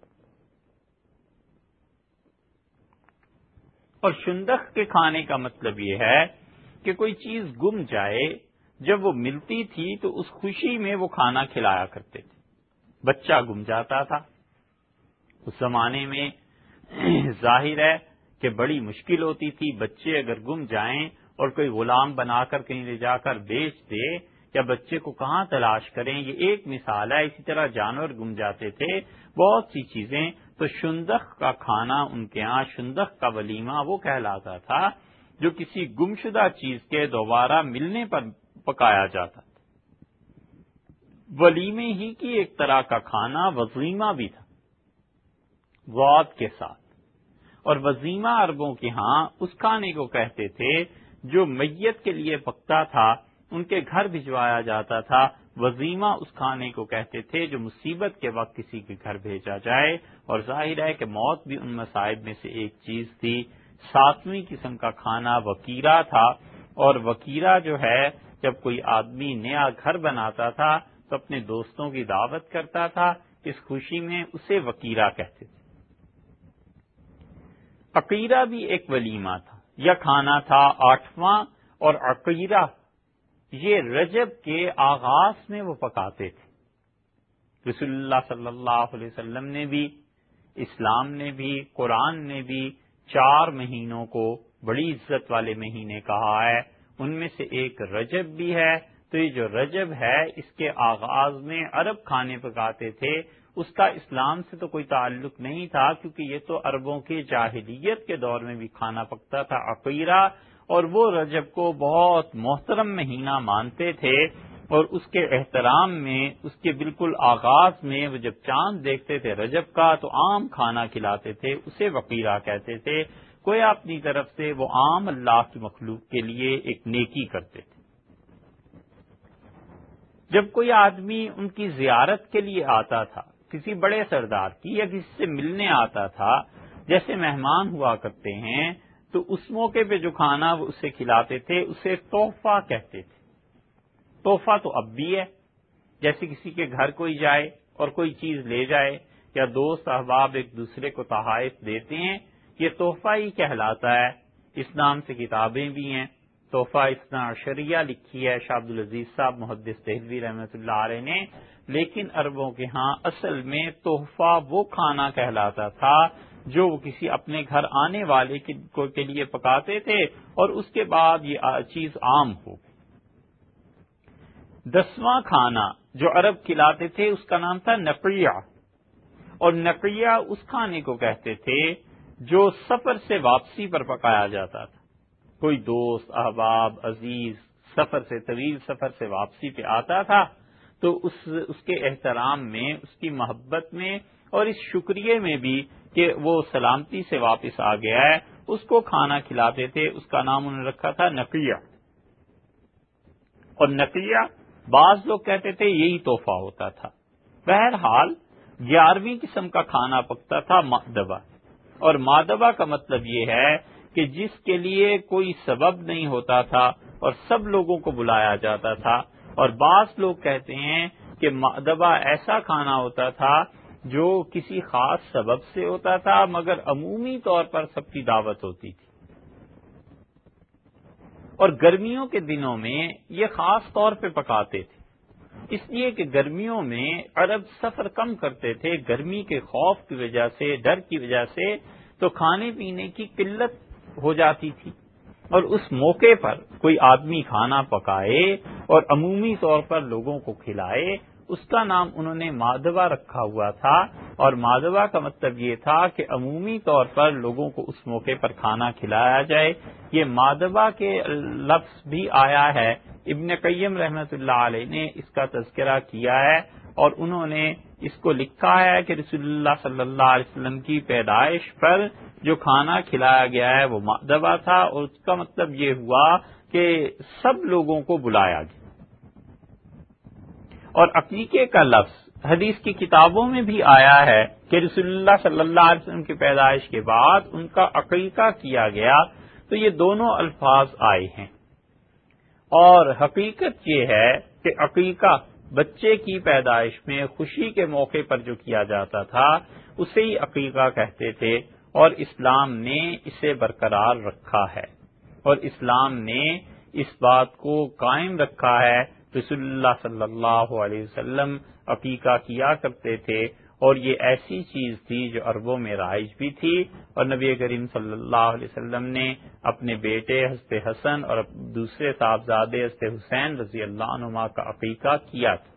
اور شندخ کے کھانے کا مطلب یہ ہے کہ کوئی چیز گم جائے، جب وہ ملتی تھی تو اس خوشی میں وہ کھانا کھلایا کرتے تھے۔ بچہ گم جاتا تھا، اس زمانے میں ظاہر ہے کہ بڑی مشکل ہوتی تھی، بچے اگر گم جائیں اور کوئی غلام بنا کر کہیں لے جا کر بیچ دے، یا بچے کو کہاں تلاش کریں، یہ ایک مثال ہے۔ اسی طرح جانور گم جاتے تھے، بہت سی چیزیں۔ تو شندخ کا کھانا ان کے ہاں، شندخ کا ولیمہ وہ کہلاتا تھا جو کسی گمشدہ چیز کے دوبارہ ملنے پر پکایا جاتا تھا۔ ولیمے ہی کی ایک طرح کا کھانا وزیمہ بھی تھا ضاد کے ساتھ، اور وزیمہ عربوں کے ہاں اس کھانے کو کہتے تھے جو میت کے لیے پکتا تھا، ان کے گھر بھجوایا جاتا تھا۔ وزیمہ اس کھانے کو کہتے تھے جو مصیبت کے وقت کسی کے گھر بھیجا جائے، اور ظاہر ہے کہ موت بھی ان مصائب میں سے ایک چیز تھی۔ 7ویں قسم کا کھانا وکیرہ تھا، اور وکیرہ جو ہے جب کوئی آدمی نیا گھر بناتا تھا تو اپنے دوستوں کی دعوت کرتا تھا، اس خوشی میں اسے وکیرہ کہتے تھے۔ عقیرہ بھی ایک ولیمہ تھا یا کھانا تھا 8واں، اور عقیرہ یہ رجب کے آغاز میں وہ پکاتے تھے۔ رسول اللہ صلی اللہ علیہ وسلم نے بھی، اسلام نے بھی، قرآن نے بھی 4 مہینوں کو بڑی عزت والے مہینے کہا ہے، ان میں سے ایک رجب بھی ہے۔ تو یہ جو رجب ہے اس کے آغاز میں عرب کھانے پکاتے تھے، اس کا اسلام سے تو کوئی تعلق نہیں تھا، کیونکہ یہ تو عربوں کے جاہلیت کے دور میں بھی کھانا پکتا تھا عقیرہ، اور وہ رجب کو بہت محترم مہینہ مانتے تھے، اور اس کے احترام میں اس کے بالکل آغاز میں وہ جب چاند دیکھتے تھے رجب کا تو عام کھانا کھلاتے تھے، اسے وقیرہ کہتے تھے۔ کوئی اپنی طرف سے وہ عام اللہ کی مخلوق کے لیے ایک نیکی کرتے تھے۔ جب کوئی آدمی ان کی زیارت کے لیے آتا تھا، کسی بڑے سردار کی یا کسی سے ملنے آتا تھا، جیسے مہمان ہوا کرتے ہیں، تو اس موقع پہ جو کھانا وہ اسے کھلاتے تھے اسے تحفہ کہتے تھے۔ تحفہ تو اب بھی ہے، جیسے کسی کے گھر کوئی جائے اور کوئی چیز لے جائے، یا دوست احباب ایک دوسرے کو تحائف دیتے ہیں، یہ تحفہ ہی کہلاتا ہے۔ اسلام سے کتابیں بھی ہیں، تحفہ اثنا عشریہ لکھی ہے شاہ عبدالعزیز صاحب محدث دہلوی رحمۃ اللہ علیہ نے، لیکن عربوں کے ہاں اصل میں تحفہ وہ کھانا کہلاتا تھا جو وہ کسی اپنے گھر آنے والے کے لیے پکاتے تھے، اور اس کے بعد یہ چیز عام ہو گئی۔ 10واں کھانا جو عرب کھلاتے تھے اس کا نام تھا نقیہ، اور نقیہ اس کھانے کو کہتے تھے جو سفر سے واپسی پر پکایا جاتا تھا۔ کوئی دوست احباب عزیز سفر سے، طویل سفر سے واپسی پہ آتا تھا تو اس کے احترام میں، اس کی محبت میں، اور اس شکریہ میں بھی کہ وہ سلامتی سے واپس آ گیا ہے، اس کو کھانا کھلاتے تھے۔ اس کا نام انہوں نے رکھا تھا نقیہ، اور نقیہ بعض لوگ کہتے تھے یہی تحفہ ہوتا تھا۔ بہرحال 11ویں قسم کا کھانا پکتا تھا مأدبہ، اور مأدبہ کا مطلب یہ ہے کہ جس کے لیے کوئی سبب نہیں ہوتا تھا اور سب لوگوں کو بلایا جاتا تھا، اور بعض لوگ کہتے ہیں کہ مأدبہ ایسا کھانا ہوتا تھا جو کسی خاص سبب سے ہوتا تھا، مگر عمومی طور پر سب کی دعوت ہوتی تھی۔ اور گرمیوں کے دنوں میں یہ خاص طور پہ پکاتے تھے، اس لیے کہ گرمیوں میں عرب سفر کم کرتے تھے، گرمی کے خوف کی وجہ سے، ڈر کی وجہ سے، تو کھانے پینے کی قلت ہو جاتی تھی، اور اس موقع پر کوئی آدمی کھانا پکائے اور عمومی طور پر لوگوں کو کھلائے، اس کا نام انہوں نے مأدبہ رکھا ہوا تھا۔ اور مأدبہ کا مطلب یہ تھا کہ عمومی طور پر لوگوں کو اس موقع پر کھانا کھلایا جائے۔ یہ مأدبہ کے لفظ بھی آیا ہے، ابن قیم رحمۃ اللہ علیہ نے اس کا تذکرہ کیا ہے، اور انہوں نے اس کو لکھا ہے کہ رسول اللہ صلی اللہ علیہ وسلم کی پیدائش پر جو کھانا کھلایا گیا ہے وہ مأدبہ تھا، اور اس کا مطلب یہ ہوا کہ سب لوگوں کو بلایا گیا۔ اور عقیقے کا لفظ حدیث کی کتابوں میں بھی آیا ہے کہ رسول اللہ صلی اللہ علیہ وسلم کی پیدائش کے بعد ان کا عقیقہ کیا گیا، تو یہ دونوں الفاظ آئے ہیں۔ اور حقیقت یہ ہے کہ عقیقہ بچے کی پیدائش میں خوشی کے موقع پر جو کیا جاتا تھا اسے ہی عقیقہ کہتے تھے، اور اسلام نے اسے برقرار رکھا ہے، اور اسلام نے اس بات کو قائم رکھا ہے۔ رسول اللہ صلی اللہ علیہ وسلم عقیقہ کیا کرتے تھے، اور یہ ایسی چیز تھی جو عربوں میں رائج بھی تھی، اور نبی کریم صلی اللہ علیہ وسلم نے اپنے بیٹے حضرت حسن اور دوسرے صاحبزادے حضرت حسین رضی اللہ عنہما کا عقیقہ کیا تھا۔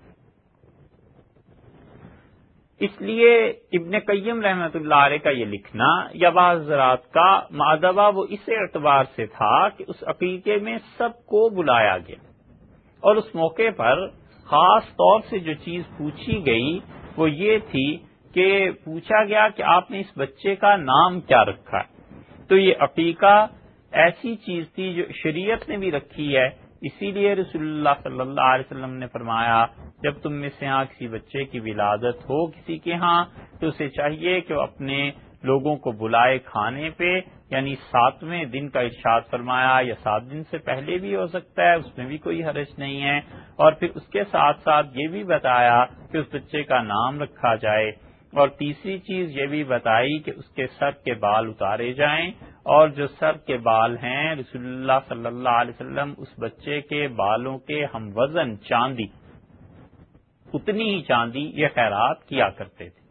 اس لیے ابن قیم رحمۃ اللہ علیہ کا یہ لکھنا یا بعض حضرات کا مأدبہ وہ اس اعتبار سے تھا کہ اس عقیقے میں سب کو بلایا گیا، اور اس موقع پر خاص طور سے جو چیز پوچھی گئی وہ یہ تھی کہ پوچھا گیا کہ آپ نے اس بچے کا نام کیا رکھا ہے. تو یہ عقیقہ ایسی چیز تھی جو شریعت نے بھی رکھی ہے. اسی لیے رسول اللہ صلی اللہ علیہ وسلم نے فرمایا جب تم میں سے کسی بچے کی ولادت ہو کسی کے ہاں تو اسے چاہیے کہ وہ اپنے لوگوں کو بلائے کھانے پہ، یعنی 7ویں دن کا ارشاد فرمایا، یا 7 دن سے پہلے بھی ہو سکتا ہے، اس میں بھی کوئی حرج نہیں ہے. اور پھر اس کے ساتھ ساتھ یہ بھی بتایا کہ اس بچے کا نام رکھا جائے. اور تیسری چیز یہ بھی بتائی کہ اس کے سر کے بال اتارے جائیں، اور جو سر کے بال ہیں رسول اللہ صلی اللہ علیہ وسلم اس بچے کے بالوں کے ہم وزن چاندی، اتنی ہی چاندی یہ خیرات کیا کرتے تھے.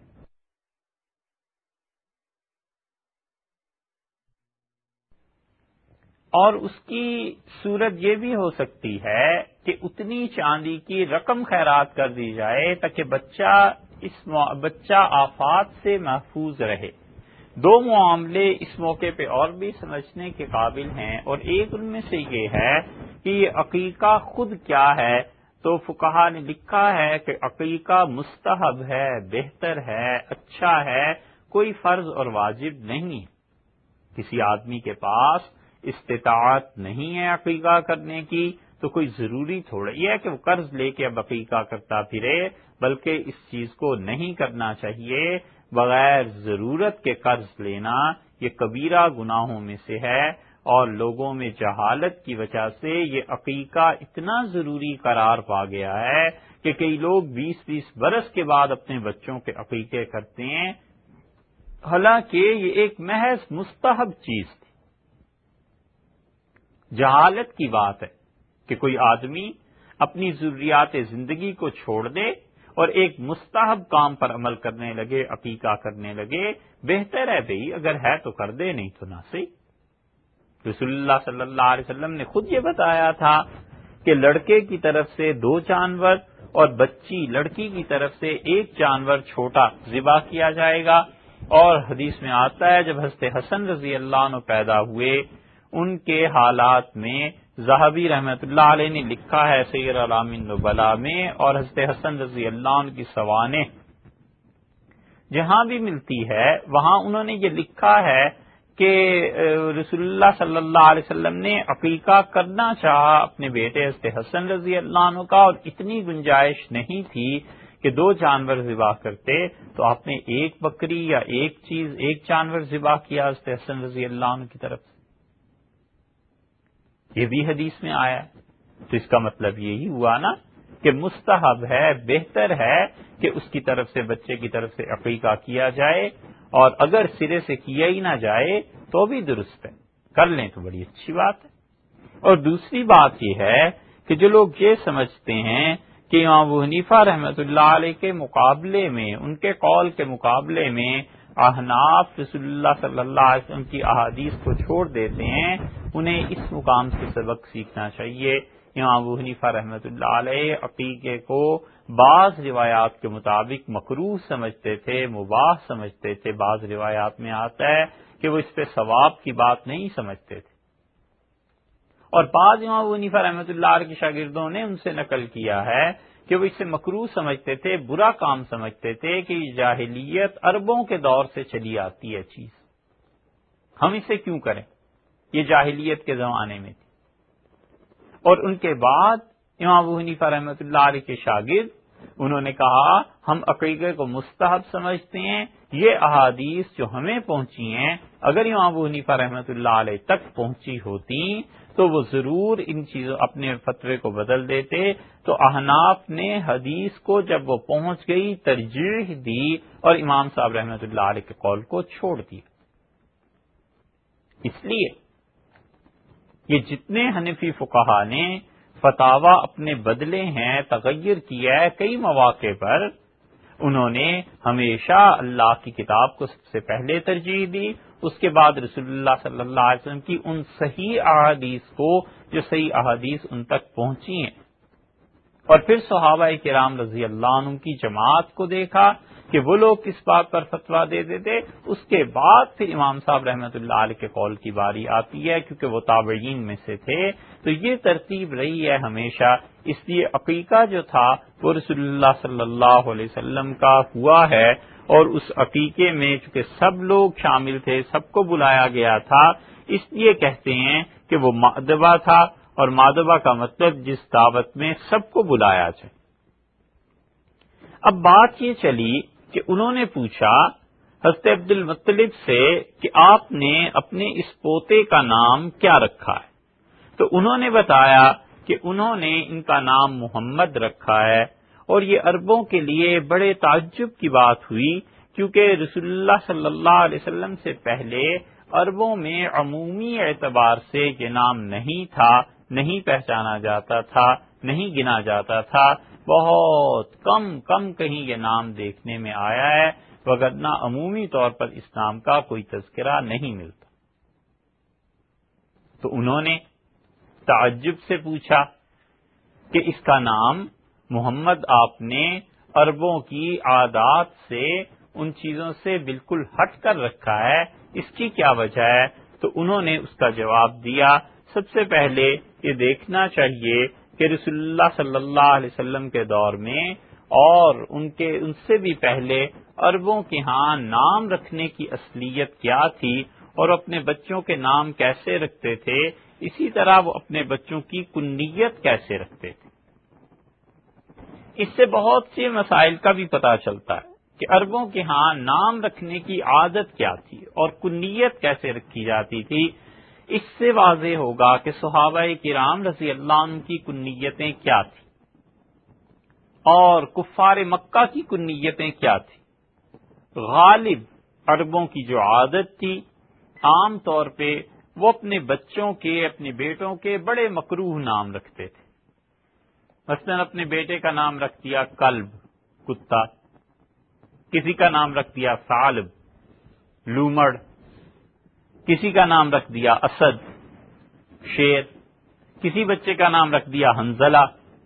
اور اس کی صورت یہ بھی ہو سکتی ہے کہ اتنی چاندی کی رقم خیرات کر دی جائے تاکہ بچہ آفات سے محفوظ رہے. 2 معاملے اس موقع پہ اور بھی سمجھنے کے قابل ہیں، اور ایک ان میں سے یہ ہے کہ یہ عقیقہ خود کیا ہے. تو فقہا نے لکھا ہے کہ عقیقہ مستحب ہے، بہتر ہے، اچھا ہے، کوئی فرض اور واجب نہیں. کسی آدمی کے پاس استطاعت نہیں ہے عقیقہ کرنے کی تو کوئی ضروری تھوڑا یہ ہے کہ وہ قرض لے کے اب عقیقہ کرتا پھرے، بلکہ اس چیز کو نہیں کرنا چاہیے. بغیر ضرورت کے قرض لینا یہ کبیرہ گناہوں میں سے ہے، اور لوگوں میں جہالت کی وجہ سے یہ عقیقہ اتنا ضروری قرار پا گیا ہے کہ کئی لوگ 20-20 برس کے بعد اپنے بچوں کے عقیقے کرتے ہیں، حالانکہ یہ ایک محض مستحب چیز تھی. جہالت کی بات ہے کہ کوئی آدمی اپنی ضروریات زندگی کو چھوڑ دے اور ایک مستحب کام پر عمل کرنے لگے، عقیقہ کرنے لگے. بہتر ہے بھئی اگر ہے تو کر دے، نہیں تو نہ صحیح. رسول اللہ صلی اللہ علیہ وسلم نے خود یہ بتایا تھا کہ لڑکے کی طرف سے 2 جانور اور بچی لڑکی کی طرف سے 1 جانور چھوٹا ذبح کیا جائے گا. اور حدیث میں آتا ہے جب حضرت حسن رضی اللہ عنہ پیدا ہوئے ان کے حالات میں ذہبی رحمت اللہ علیہ نے لکھا ہے سیر اعلام النبلاء میں، اور حضرت حسن رضی اللہ عنہ کی سوانح جہاں بھی ملتی ہے وہاں انہوں نے یہ لکھا ہے کہ رسول اللہ صلی اللہ علیہ وسلم نے عقیقہ کرنا چاہا اپنے بیٹے حضرت حسن رضی اللہ عنہ کا، اور اتنی گنجائش نہیں تھی کہ 2 جانور ذبح کرتے، تو آپ نے 1 بکری یا 1 جانور ذبح کیا حضرت حسن رضی اللہ عنہ کی طرف سے. یہ بھی حدیث میں آیا ہے. تو اس کا مطلب یہی ہوا نا کہ مستحب ہے، بہتر ہے کہ اس کی طرف سے بچے کی طرف سے عقیقہ کیا جائے، اور اگر سرے سے کیا ہی نہ جائے تو بھی درست ہے، کر لیں تو بڑی اچھی بات ہے. اور دوسری بات یہ ہے کہ جو لوگ یہ سمجھتے ہیں کہ امام ابو حنیفہ رحمۃ اللہ علیہ کے مقابلے میں، ان کے قول کے مقابلے میں احناف رسول اللہ صلی اللہ علیہ وسلم کی احادیث کو چھوڑ دیتے ہیں، انہیں اس مقام سے سبق سیکھنا چاہیے. امام ابو حنیفہ رحمۃ اللہ علیہ عقیقے کو بعض روایات کے مطابق مکروہ سمجھتے تھے، مباح سمجھتے تھے. بعض روایات میں آتا ہے کہ وہ اس پہ ثواب کی بات نہیں سمجھتے تھے، اور بعض امام ابو حنیفہ رحمۃ اللہ علیہ کے شاگردوں نے ان سے نقل کیا ہے کہ وہ اسے مکروہ سمجھتے تھے، برا کام سمجھتے تھے کہ یہ جاہلیت عربوں کے دور سے چلی آتی ہے چیز، ہم اسے کیوں کریں، یہ جاہلیت کے زمانے میں تھی. اور ان کے بعد امام ابو حنیفہ رحمۃ اللہ علیہ کے شاگرد انہوں نے کہا ہم عقیقے کو مستحب سمجھتے ہیں، یہ احادیث جو ہمیں پہنچی ہیں اگر امام ابو حنیفہ رحمۃ اللہ علیہ تک پہنچی ہوتی تو وہ ضرور ان چیزوں اپنے فتوے کو بدل دیتے. تو احناف نے حدیث کو جب وہ پہنچ گئی ترجیح دی اور امام صاحب رحمۃ اللہ علیہ کے قول کو چھوڑ دیا. اس لیے یہ جتنے حنفی فقہا نے فتاوی اپنے بدلے ہیں، تغیر کیا ہے کئی مواقع پر، انہوں نے ہمیشہ اللہ کی کتاب کو سب سے پہلے ترجیح دی، اس کے بعد رسول اللہ صلی اللہ علیہ وسلم کی ان صحیح احادیث کو جو صحیح احادیث ان تک پہنچی ہیں، اور پھر صحابہ کرام رضی اللہ عنہ کی جماعت کو دیکھا کہ وہ لوگ کس بات پر فتویٰ دیتے تھے، اس کے بعد پھر امام صاحب رحمۃ اللہ علیہ کے قول کی باری آتی ہے، کیونکہ وہ تابعین میں سے تھے۔ تو یہ ترتیب رہی ہے ہمیشہ، اس لیے عقیقہ جو تھا وہ رسول اللہ صلی اللہ علیہ وسلم کا ہوا ہے، اور اس عقیقے میں چونکہ سب لوگ شامل تھے، سب کو بلایا گیا تھا، اس لیے کہتے ہیں کہ وہ مأدبہ تھا، اور مأدبہ کا مطلب جس دعوت میں سب کو بلایا جائے۔ اب بات یہ چلی کہ انہوں نے پوچھا حضرت عبد المطلب سے کہ آپ نے اپنے اس پوتے کا نام کیا رکھا ہے؟ تو انہوں نے بتایا کہ انہوں نے ان کا نام محمد رکھا ہے، اور یہ عربوں کے لیے بڑے تعجب کی بات ہوئی، کیونکہ رسول اللہ صلی اللہ علیہ وسلم سے پہلے عربوں میں عمومی اعتبار سے یہ نام نہیں تھا، نہیں پہچانا جاتا تھا، نہیں گنا جاتا تھا، بہت کم کہیں یہ نام دیکھنے میں آیا ہے، وگرنہ عمومی طور پر اس نام کا کوئی تذکرہ نہیں ملتا۔ تو انہوں نے تعجب سے پوچھا کہ اس کا نام محمد آپ نے عربوں کی عادات سے، ان چیزوں سے بالکل ہٹ کر رکھا ہے، اس کی کیا وجہ ہے؟ تو انہوں نے اس کا جواب دیا، سب سے پہلے یہ دیکھنا چاہیے کہ رسول اللہ صلی اللہ علیہ وسلم کے دور میں اور ان سے بھی پہلے عربوں کے ہاں نام رکھنے کی اصلیت کیا تھی، اور اپنے بچوں کے نام کیسے رکھتے تھے، اسی طرح وہ اپنے بچوں کی کنیت کیسے رکھتے تھے۔ اس سے بہت سے مسائل کا بھی پتہ چلتا ہے کہ عربوں کے ہاں نام رکھنے کی عادت کیا تھی اور کنیت کیسے رکھی جاتی تھی۔ اس سے واضح ہوگا کہ صحابہ کرام رضی اللہ عنہ کی کنیتیں کیا تھیں اور کفار مکہ کی کنیتیں کیا تھیں۔ غالب عربوں کی جو عادت تھی، عام طور پہ وہ اپنے بچوں کے، اپنے بیٹوں کے بڑے مکروہ نام رکھتے تھے۔ مثلا اپنے بیٹے کا نام رکھ دیا کلب، کتا، کسی کا نام رکھ دیا ثعلب، لومڑ، کسی کا نام رکھ دیا اسد، شیر، کسی بچے کا نام رکھ دیا حنظلہ۔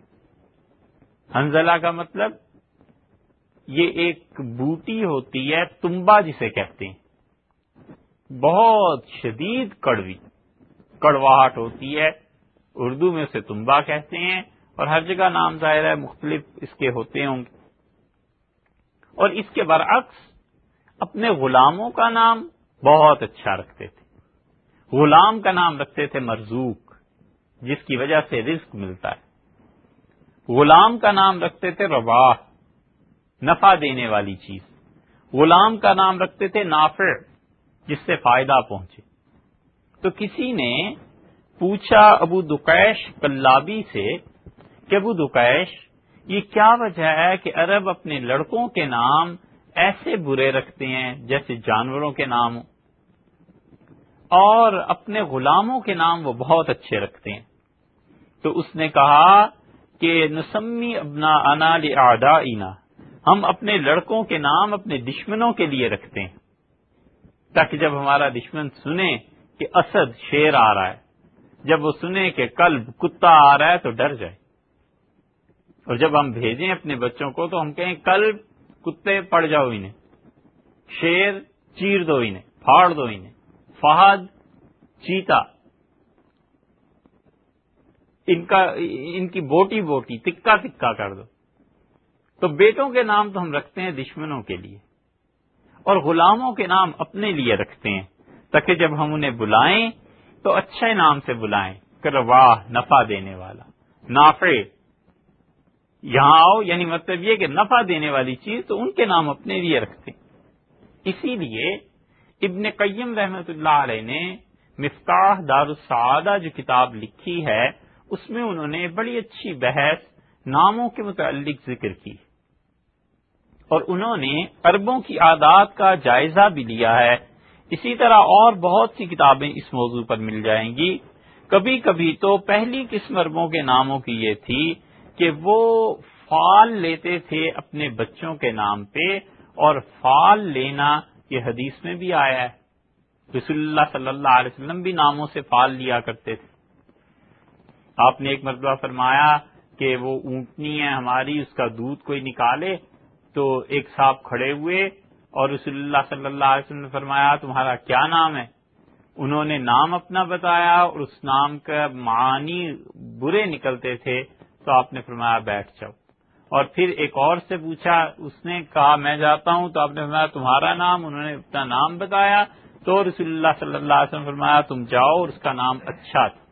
حنظلہ کا مطلب یہ ایک بوٹی ہوتی ہے، تنبا جسے کہتے ہیں، بہت شدید کڑواہٹ ہوتی ہے، اردو میں اسے تنبا کہتے ہیں، اور ہر جگہ نام ظاہر ہے مختلف اس کے ہوتے ہوں گے۔ اور اس کے برعکس اپنے غلاموں کا نام بہت اچھا رکھتے تھے۔ غلام کا نام رکھتے تھے مرزوق، جس کی وجہ سے رزق ملتا ہے۔ غلام کا نام رکھتے تھے رباح، نفع دینے والی چیز۔ غلام کا نام رکھتے تھے نافع، جس سے فائدہ پہنچے۔ تو کسی نے پوچھا ابو دقیش کلابی سے کہ ابو دقیش، یہ کیا وجہ ہے کہ عرب اپنے لڑکوں کے نام ایسے برے رکھتے ہیں جیسے جانوروں کے نام، اور اپنے غلاموں کے نام وہ بہت اچھے رکھتے ہیں؟ تو اس نے کہا کہ نسمی ابناءنا لأعدائنا، ہم اپنے لڑکوں کے نام اپنے دشمنوں کے لیے رکھتے ہیں، تاکہ جب ہمارا دشمن سنے کہ اسد شیر آ رہا ہے، جب وہ سنے کہ کلب کتا آ رہا ہے تو ڈر جائے۔ اور جب ہم بھیجیں اپنے بچوں کو تو ہم کہیں کلب کتے پڑ جاؤ انہیں، شیر چیر دو انہیں، پھاڑ دو انہیں، فہد چیتا، ان کی بوٹی بوٹی تکا تکا کر دو۔ تو بیٹوں کے نام تو ہم رکھتے ہیں دشمنوں کے لیے، اور غلاموں کے نام اپنے لیے رکھتے ہیں، تاکہ جب ہم انہیں بلائیں تو اچھے نام سے بلائیں کہ رواح، نفع دینے والا، نافع، یہاں آؤ، یعنی مطلب یہ کہ نفع دینے والی چیز، تو ان کے نام اپنے لیے رکھتے ہیں۔ اسی لیے ابن قیم رحمۃ اللہ علیہ نے مفتاح دار السعادہ جو کتاب لکھی ہے، اس میں انہوں نے بڑی اچھی بحث ناموں کے متعلق ذکر کی، اور انہوں نے عربوں کی عادات کا جائزہ بھی لیا ہے۔ اسی طرح اور بہت سی کتابیں اس موضوع پر مل جائیں گی۔ کبھی کبھی تو پہلی قسم عربوں کے ناموں کی یہ تھی کہ وہ فال لیتے تھے اپنے بچوں کے نام پہ، اور فال لینا یہ حدیث میں بھی آیا ہے، رسول اللہ صلی اللہ علیہ وسلم بھی ناموں سے فال لیا کرتے تھے۔ آپ نے ایک مرتبہ فرمایا کہ وہ اونٹنی ہے ہماری، اس کا دودھ کوئی نکالے تو ایک صاحب کھڑے ہوئے اور رسول اللہ صلی اللہ علیہ وسلم نے فرمایا تمہارا کیا نام ہے؟ انہوں نے نام اپنا بتایا اور اس نام کا معنی برے نکلتے تھے، تو آپ نے فرمایا بیٹھ جاؤ۔ اور پھر ایک اور سے پوچھا، اس نے کہا میں جاتا ہوں، تو آپ نے فرمایا تمہارا نام؟ انہوں نے اپنا نام بتایا، تو رسول اللہ صلی اللہ علیہ وسلم فرمایا تم جاؤ، اور اس کا نام اچھا تھا۔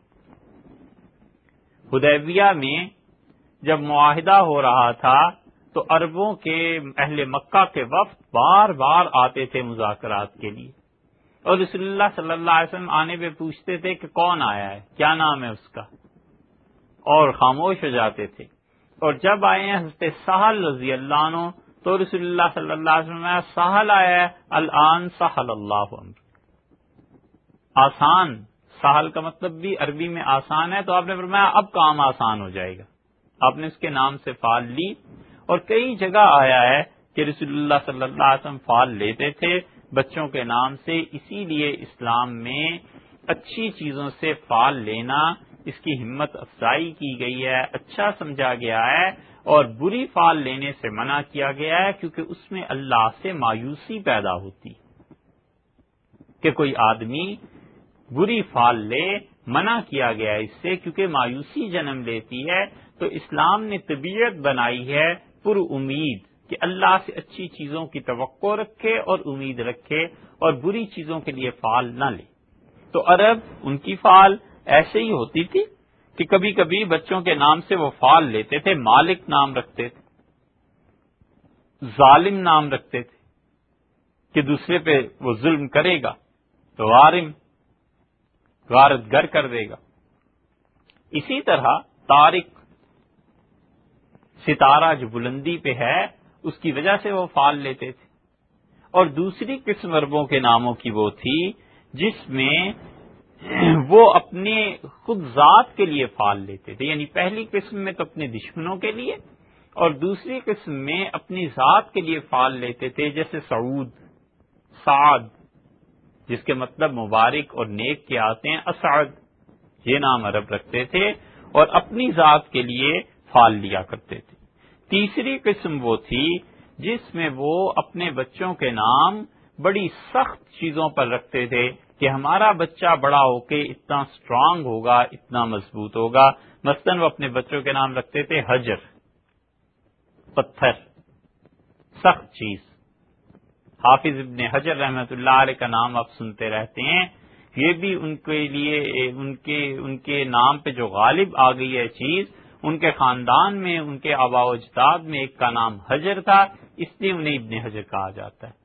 حدیبیہ میں جب معاہدہ ہو رہا تھا تو عربوں کے اہل مکہ کے وفد بار بار آتے تھے مذاکرات کے لیے، اور رسول اللہ صلی اللہ علیہ وسلم آنے پہ پوچھتے تھے کہ کون آیا ہے، کیا نام ہے اس کا، اور خاموش ہو جاتے تھے۔ اور جب آئے ہیں حضرت سہل رضی اللہ عنہ تو رسول اللہ صلی اللہ علیہ وسلم سہل آیا ہے، الان سہل اللہ امر، آسان، سہل کا مطلب بھی عربی میں آسان ہے، تو آپ نے فرمایا اب کام آسان ہو جائے گا۔ آپ نے اس کے نام سے فال لی، اور کئی جگہ آیا ہے کہ رسول اللہ صلی اللہ علیہ وسلم فال لیتے تھے بچوں کے نام سے، اسی لیے اسلام میں اچھی چیزوں سے فال لینا، اس کی ہمت افزائی کی گئی ہے، اچھا سمجھا گیا ہے، اور بری فال لینے سے منع کیا گیا ہے، کیونکہ اس میں اللہ سے مایوسی پیدا ہوتی کہ کوئی آدمی بری فال لے، منع کیا گیا ہے اس سے، کیونکہ مایوسی جنم لیتی ہے۔ تو اسلام نے طبیعت بنائی ہے پر امید کہ اللہ سے اچھی چیزوں کی توقع رکھے اور امید رکھے، اور بری چیزوں کے لیے فال نہ لے۔ تو عرب ان کی فال ایسے ہی ہوتی تھی کہ کبھی کبھی بچوں کے نام سے وہ فال لیتے تھے، مالک نام رکھتے تھے، ظالم نام رکھتے تھے کہ دوسرے پہ وہ ظلم کرے گا تو غارم، غارت گر کر دے گا۔ اسی طرح طارق، ستارہ جو بلندی پہ ہے، اس کی وجہ سے وہ فال لیتے تھے۔ اور دوسری قسم عربوں کے ناموں کی وہ تھی جس میں وہ اپنے خود ذات کے لیے فال لیتے تھے، یعنی پہلی قسم میں تو اپنے دشمنوں کے لیے، اور دوسری قسم میں اپنی ذات کے لیے فال لیتے تھے، جیسے سعود، سعد، جس کے مطلب مبارک اور نیک کے آتے ہیں، اسعد، یہ نام عرب رکھتے تھے اور اپنی ذات کے لیے فال لیا کرتے تھے۔ تیسری قسم وہ تھی جس میں وہ اپنے بچوں کے نام بڑی سخت چیزوں پر رکھتے تھے کہ ہمارا بچہ بڑا ہو کے اتنا سٹرانگ ہوگا، اتنا مضبوط ہوگا۔ مثلا وہ اپنے بچوں کے نام رکھتے تھے حجر، پتھر، سخت چیز۔ حافظ ابن حجر رحمۃ اللہ علیہ کا نام آپ سنتے رہتے ہیں، یہ بھی ان کے لیے ان کے نام پہ جو غالب آ گئی ہے چیز، ان کے خاندان میں، ان کے آباء و اجداد میں ایک کا نام حجر تھا، اس لیے انہیں ابن حجر کہا جاتا ہے۔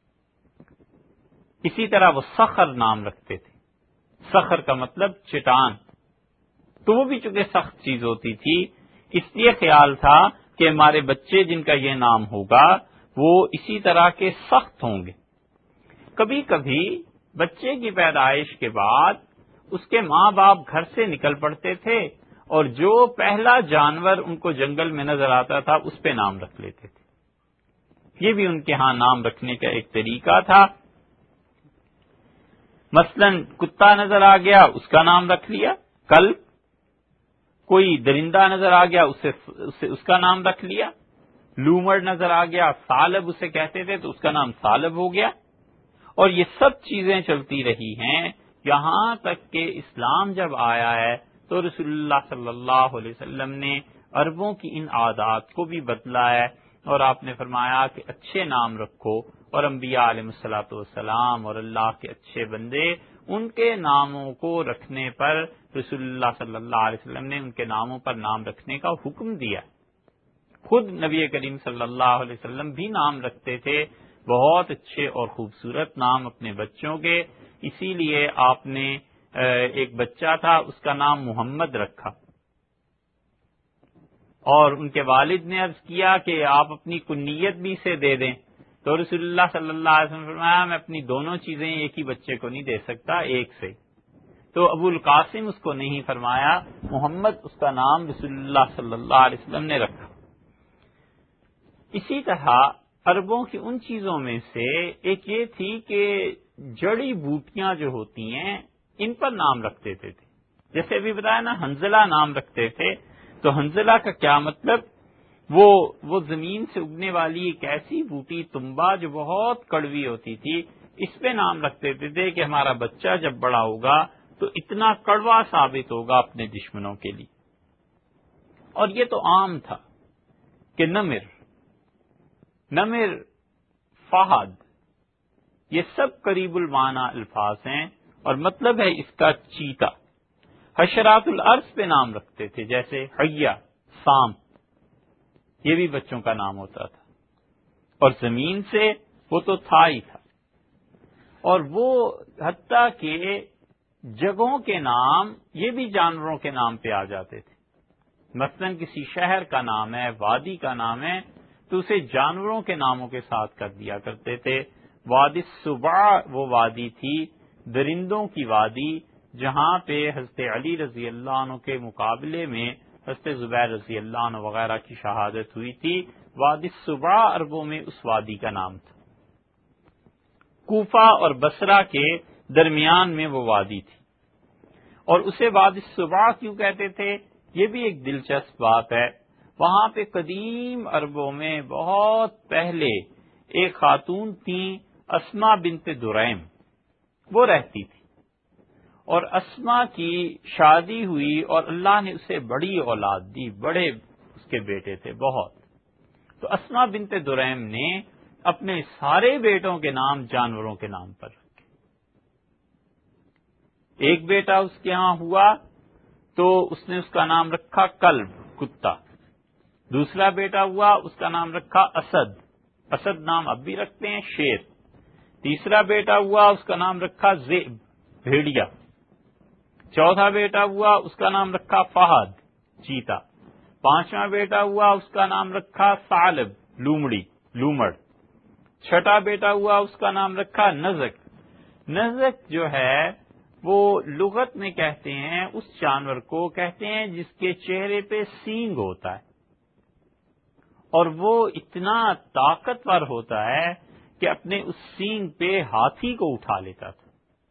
اسی طرح وہ صخر نام رکھتے تھے، صخر کا مطلب چٹان، تو وہ بھی چونکہ سخت چیز ہوتی تھی، اس لیے خیال تھا کہ ہمارے بچے جن کا یہ نام ہوگا وہ اسی طرح کے سخت ہوں گے۔ کبھی کبھی بچے کی پیدائش کے بعد اس کے ماں باپ گھر سے نکل پڑتے تھے اور جو پہلا جانور ان کو جنگل میں نظر آتا تھا اس پہ نام رکھ لیتے تھے۔ یہ بھی ان کے ہاں نام رکھنے کا ایک طریقہ تھا۔ مثلا کتا نظر آ گیا، اس کا نام رکھ لیا کلب، کوئی درندہ نظر آ گیا اس کا نام رکھ لیا، لومڑ نظر آ گیا، ثعلب اسے کہتے تھے تو اس کا نام ثعلب ہو گیا۔ اور یہ سب چیزیں چلتی رہی ہیں یہاں تک کہ اسلام جب آیا ہے تو رسول اللہ صلی اللہ علیہ وسلم نے عربوں کی ان عادات کو بھی بدلا ہے، اور آپ نے فرمایا کہ اچھے نام رکھو، اور انبیاء علیہ الصلوۃ والسلام اور اللہ کے اچھے بندے، ان کے ناموں کو رکھنے پر رسول اللہ صلی اللہ علیہ وسلم نے ان کے ناموں پر نام رکھنے کا حکم دیا۔ خود نبی کریم صلی اللہ علیہ وسلم بھی نام رکھتے تھے، بہت اچھے اور خوبصورت نام اپنے بچوں کے، اسی لیے آپ نے ایک بچہ تھا اس کا نام محمد رکھا، اور ان کے والد نے عرض کیا کہ آپ اپنی کنیت بھی اسے دے دیں، تو رسول اللہ صلی اللہ علیہ وسلم نے فرمایا میں اپنی دونوں چیزیں ایک ہی بچے کو نہیں دے سکتا، ایک سے۔ تو ابو القاسم اس کو نہیں فرمایا، محمد اس کا نام رسول اللہ صلی اللہ علیہ وسلم نے رکھا۔ اسی طرح عربوں کی ان چیزوں میں سے ایک یہ تھی کہ جڑی بوٹیاں جو ہوتی ہیں ان پر نام رکھ دیتے تھے، جیسے ابھی بتایا نا حنظلہ نام رکھتے تھے، تو حنظلہ کا کیا مطلب وہ زمین سے اگنے والی ایک ایسی بوٹی تمبا جو بہت کڑوی ہوتی تھی، اس پہ نام رکھ دیتے تھے کہ ہمارا بچہ جب بڑا ہوگا تو اتنا کڑوا ثابت ہوگا اپنے دشمنوں کے لیے۔ اور یہ تو عام تھا کہ نمر، فہد، یہ سب قریب المعنی الفاظ ہیں اور مطلب ہے اس کا چیتا۔ حشرات الارض پہ نام رکھتے تھے، جیسے حیہ، سانپ، یہ بھی بچوں کا نام ہوتا تھا۔ اور زمین سے وہ تو تھا ہی تھا، اور وہ حتیٰ کہ جگہوں کے نام یہ بھی جانوروں کے نام پہ آ جاتے تھے۔ مثلا کسی شہر کا نام ہے، وادی کا نام ہے، تو اسے جانوروں کے ناموں کے ساتھ کر دیا کرتے تھے۔ وادی السبع وہ وادی تھی، درندوں کی وادی، جہاں پہ حضرت علی رضی اللہ عنہ کے مقابلے میں حضرت زبیر رضی اللہ عنہ وغیرہ کی شہادت ہوئی تھی۔ وادی السبع عربوں میں اس وادی کا نام تھا۔ کوفہ اور بصرہ کے درمیان میں وہ وادی تھی، اور اسے وادی السبع کیوں کہتے تھے، یہ بھی ایک دلچسپ بات ہے۔ وہاں پہ قدیم عربوں میں بہت پہلے ایک خاتون تھیں، اسما بنت دریم، وہ رہتی تھی، اور اسما کی شادی ہوئی اور اللہ نے اسے بڑی اولاد دی، بڑے اس کے بیٹے تھے بہت۔ تو اسما بنت دریم نے اپنے سارے بیٹوں کے نام جانوروں کے نام پر رکھے۔ ایک بیٹا اس کے ہاں ہوا تو اس نے اس کا نام رکھا کلب، کتا۔ دوسرا بیٹا ہوا، اس کا نام رکھا اسد نام اب بھی رکھتے ہیں، شیر۔ تیسرا بیٹا ہوا، اس کا نام رکھا ذئب، بھیڑیا۔ چوتھا بیٹا ہوا، اس کا نام رکھا فہد، چیتا۔ پانچواں بیٹا ہوا، اس کا نام رکھا ثعلب، لومڑ۔ چھٹا بیٹا ہوا، اس کا نام رکھا نزک جو ہے وہ لغت میں کہتے ہیں اس جانور کو کہتے ہیں جس کے چہرے پہ سینگ ہوتا ہے، اور وہ اتنا طاقتور ہوتا ہے کہ اپنے اس سینگ پہ ہاتھی کو اٹھا لیتا تھا،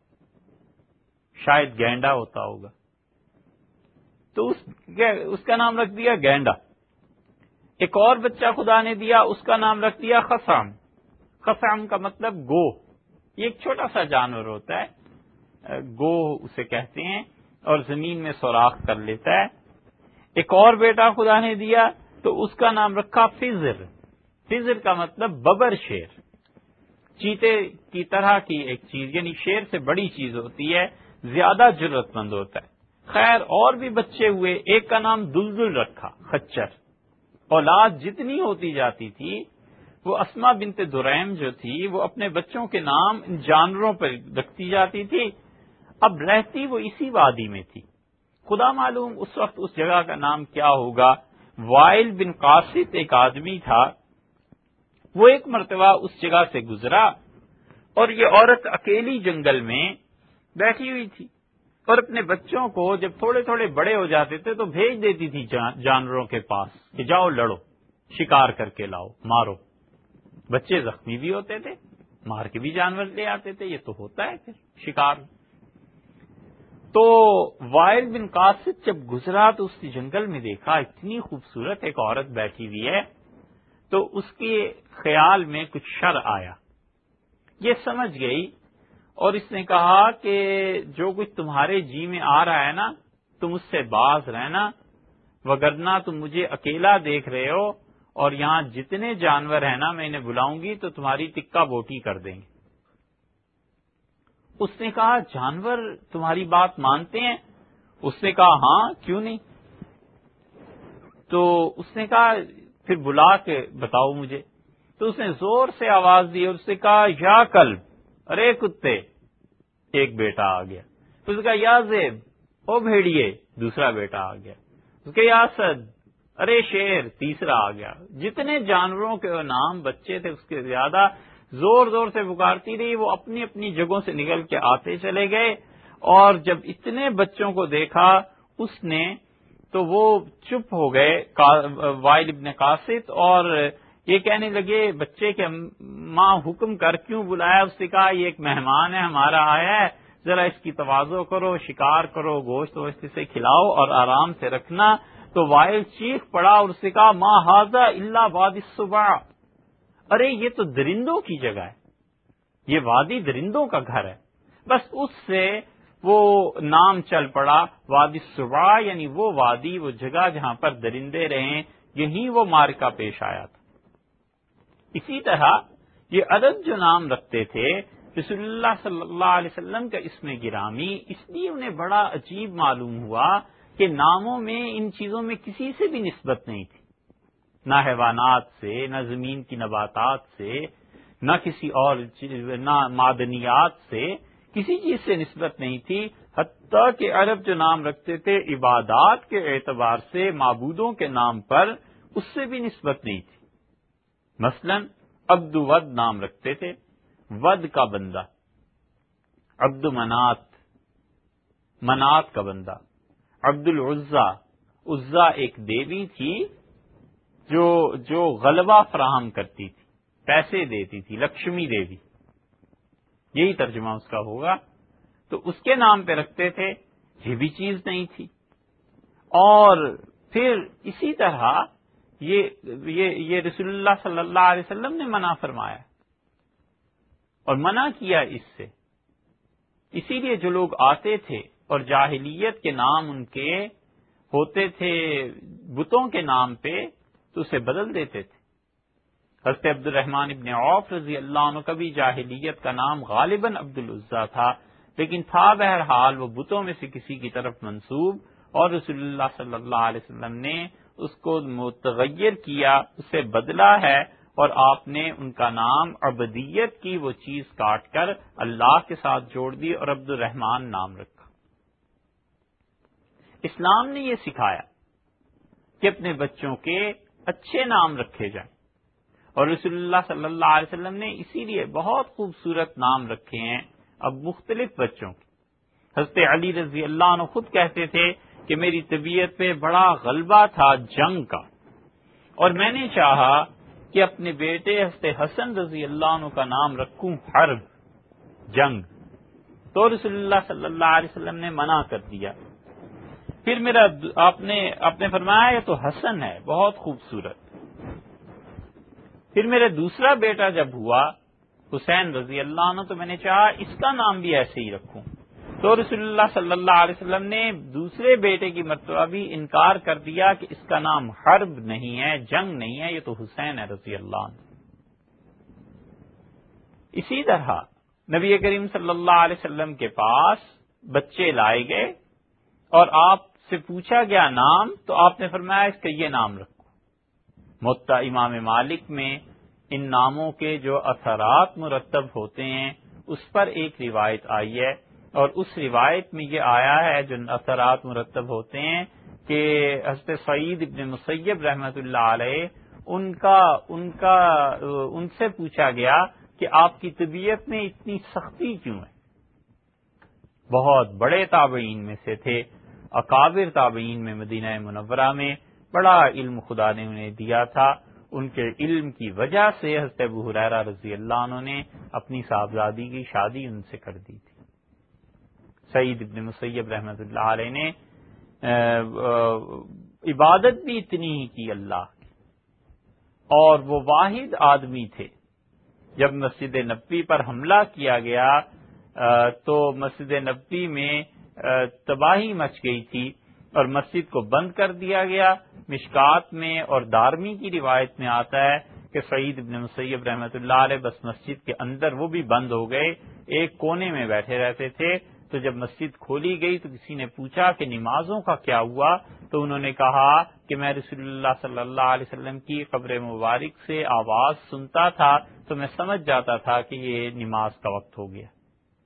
شاید گینڈا ہوتا ہوگا، تو اس کا نام رکھ دیا گینڈا۔ ایک اور بچہ خدا نے دیا، اس کا نام رکھ دیا خصعم کا مطلب گو، یہ ایک چھوٹا سا جانور ہوتا ہے، گو اسے کہتے ہیں، اور زمین میں سوراخ کر لیتا ہے۔ ایک اور بیٹا خدا نے دیا تو اس کا نام رکھا فزر کا مطلب ببر شیر، چیتے کی طرح کی ایک چیز، یعنی شیر سے بڑی چیز ہوتی ہے، زیادہ جرأت مند ہوتا ہے۔ خیر اور بھی بچے ہوئے، ایک کا نام دلدل رکھا، خچر۔ اولاد جتنی ہوتی جاتی تھی، وہ اسما بنت دریم جو تھی وہ اپنے بچوں کے نام ان جانوروں پر رکھتی جاتی تھی۔ اب رہتی وہ اسی وادی میں تھی، خدا معلوم اس وقت اس جگہ کا نام کیا ہوگا۔ وائل بن قاصد ایک آدمی تھا، وہ ایک مرتبہ اس جگہ سے گزرا، اور یہ عورت اکیلی جنگل میں بیٹھی ہوئی تھی، اور اپنے بچوں کو جب تھوڑے تھوڑے بڑے ہو جاتے تھے تو بھیج دیتی تھی جانوروں کے پاس کہ جاؤ لڑو، شکار کر کے لاؤ، مارو۔ بچے زخمی بھی ہوتے تھے، مار کے بھی جانور لے آتے تھے، یہ تو ہوتا ہے پھر شکار۔ تو وائل بن قاصد جب گزرا تو اس نے جنگل میں دیکھا اتنی خوبصورت ایک عورت بیٹھی ہوئی ہے، تو اس کے خیال میں کچھ شر آیا، یہ سمجھ گئی، اور اس نے کہا کہ جو کچھ تمہارے جی میں آ رہا ہے نا، تم اس سے باز رہنا، وگرنہ تم مجھے اکیلا دیکھ رہے ہو، اور یہاں جتنے جانور ہیں نا میں انہیں بلاؤں گی تو تمہاری ٹکا بوٹی کر دیں گے۔ اس نے کہا جانور تمہاری بات مانتے ہیں؟ اس نے کہا ہاں کیوں نہیں۔ تو اس نے کہا پھر بلا کے بتاؤ مجھے۔ تو اس نے زور سے آواز دی اور اس نے کہا یا کلب، ارے کتے، ایک بیٹا آ گیا۔ تو اس نے کہا یا زیب، او بھیڑیے، دوسرا بیٹا آ گیا۔ اس کے یا اسد، ارے شیر، تیسرا آ گیا۔ جتنے جانوروں کے نام بچے تھے اس کے زیادہ زور زور سے پکارتی رہی، وہ اپنی اپنی جگہوں سے نکل کے آتے چلے گئے، اور جب اتنے بچوں کو دیکھا اس نے تو وہ چپ ہو گئے وائل ابن قاصد، اور یہ کہنے لگے بچے کہ ماں حکم کر کیوں بلایا؟ اس نے کہا یہ ایک مہمان ہے ہمارا آیا ہے، ذرا اس کی تواضع کرو، شکار کرو، گوشت ووشت سے کھلاؤ اور آرام سے رکھنا، تو وائل چیخ پڑا اور اس نے کہا ما ھذا الا وادی السباع، ارے یہ تو درندوں کی جگہ ہے، یہ وادی درندوں کا گھر ہے۔ بس اس سے وہ نام چل پڑا وادی السباع، یعنی وہ وادی، وہ جگہ جہاں پر درندے رہیں، یہیں وہ معرکہ پیش آیا تھا۔ اسی طرح یہ عرب جو نام رکھتے تھے رسول اللہ صلی اللہ علیہ وسلم کا اسم گرامی، اس لیے انہیں بڑا عجیب معلوم ہوا کہ ناموں میں ان چیزوں میں کسی سے بھی نسبت نہیں تھی، نہ حیوانات سے، نہ زمین کی نباتات سے، نہ کسی اور نہ معدنیات سے، کسی چیز سے نسبت نہیں تھی، حتیٰ کہ عرب جو نام رکھتے تھے عبادات کے اعتبار سے معبودوں کے نام پر، اس سے بھی نسبت نہیں تھی۔ مثلا عبد ود نام رکھتے تھے، ود کا بندہ، عبد منات، منات کا بندہ، عبد العزا، عزا ایک دیوی تھی جو غلبہ فراہم کرتی تھی، پیسے دیتی تھی، لکشمی دیوی، یہی ترجمہ اس کا ہوگا۔ تو اس کے نام پہ رکھتے تھے، یہ بھی چیز نہیں تھی۔ اور پھر اسی طرح یہ رسول اللہ صلی اللہ علیہ وسلم نے منع فرمایا اور منع کیا اس سے۔ اسی لیے جو لوگ آتے تھے اور جاہلیت کے نام ان کے ہوتے تھے بتوں کے نام پہ، تو اسے بدل دیتے تھے۔ حضرت عبد الرحمن ابن عوف رضی اللہ عنہ کا بھی جاہلیت کا نام غالباً عبد العزا تھا، لیکن تھا بہرحال وہ بتوں میں سے کسی کی طرف منسوب، اور رسول اللہ صلی اللہ علیہ وسلم نے اس کو متغیر کیا، اسے بدلا ہے، اور آپ نے ان کا نام عبدیت کی وہ چیز کاٹ کر اللہ کے ساتھ جوڑ دی اور عبد الرحمن نام رکھا۔ اسلام نے یہ سکھایا کہ اپنے بچوں کے اچھے نام رکھے جائیں، اور رسول اللہ صلی اللہ علیہ وسلم نے اسی لیے بہت خوبصورت نام رکھے ہیں اب مختلف بچوں کے۔ حضرت علی رضی اللہ عنہ خود کہتے تھے کہ میری طبیعت پہ بڑا غلبہ تھا جنگ کا، اور میں نے چاہا کہ اپنے بیٹے حضرت حسن رضی اللہ عنہ کا نام رکھوں حرب، جنگ، تو رسول اللہ صلی اللہ علیہ وسلم نے منع کر دیا۔ پھر آپ نے فرمایا یہ تو حسن ہے، بہت خوبصورت۔ پھر میرا دوسرا بیٹا جب ہوا حسین رضی اللہ عنہ، تو میں نے چاہا اس کا نام بھی ایسے ہی رکھوں، تو رسول اللہ صلی اللہ علیہ وسلم نے دوسرے بیٹے کی مرتبہ بھی انکار کر دیا کہ اس کا نام حرب نہیں ہے، جنگ نہیں ہے، یہ تو حسین ہے رضی اللہ عنہ۔ اسی طرح نبی کریم صلی اللہ علیہ وسلم کے پاس بچے لائے گئے اور آپ سے پوچھا گیا نام، تو آپ نے فرمایا اس کا یہ نام رکھو۔ موطا امام مالک میں ان ناموں کے جو اثرات مرتب ہوتے ہیں اس پر ایک روایت آئی ہے، اور اس روایت میں یہ آیا ہے جو اثرات مرتب ہوتے ہیں کہ حضرت سعید ابن مسیب رحمۃ اللہ علیہ ان سے پوچھا گیا کہ آپ کی طبیعت میں اتنی سختی کیوں ہے؟ بہت بڑے تابعین میں سے تھے، اکابر تابعین میں، مدینہ منورہ میں بڑا علم خدا نے انہیں دیا تھا، ان کے علم کی وجہ سے حضرت ابو ہریرہ رضی اللہ عنہ نے اپنی صاحبزادی کی شادی ان سے کر دی تھی۔ سعید ابن مسیب رحمۃ اللہ علیہ نے عبادت بھی اتنی ہی کی اللہ کی، اور وہ واحد آدمی تھے۔ جب مسجد نبوی پر حملہ کیا گیا تو مسجد نبوی میں تباہی مچ گئی تھی اور مسجد کو بند کر دیا گیا۔ مشکات میں اور دارمی کی روایت میں آتا ہے کہ سعید ابن مسیب رحمۃ اللہ علیہ بس مسجد کے اندر وہ بھی بند ہو گئے، ایک کونے میں بیٹھے رہتے تھے۔ تو جب مسجد کھولی گئی تو کسی نے پوچھا کہ نمازوں کا کیا ہوا، تو انہوں نے کہا کہ میں رسول اللہ صلی اللہ علیہ وسلم کی قبر مبارک سے آواز سنتا تھا تو میں سمجھ جاتا تھا کہ یہ نماز کا وقت ہو گیا۔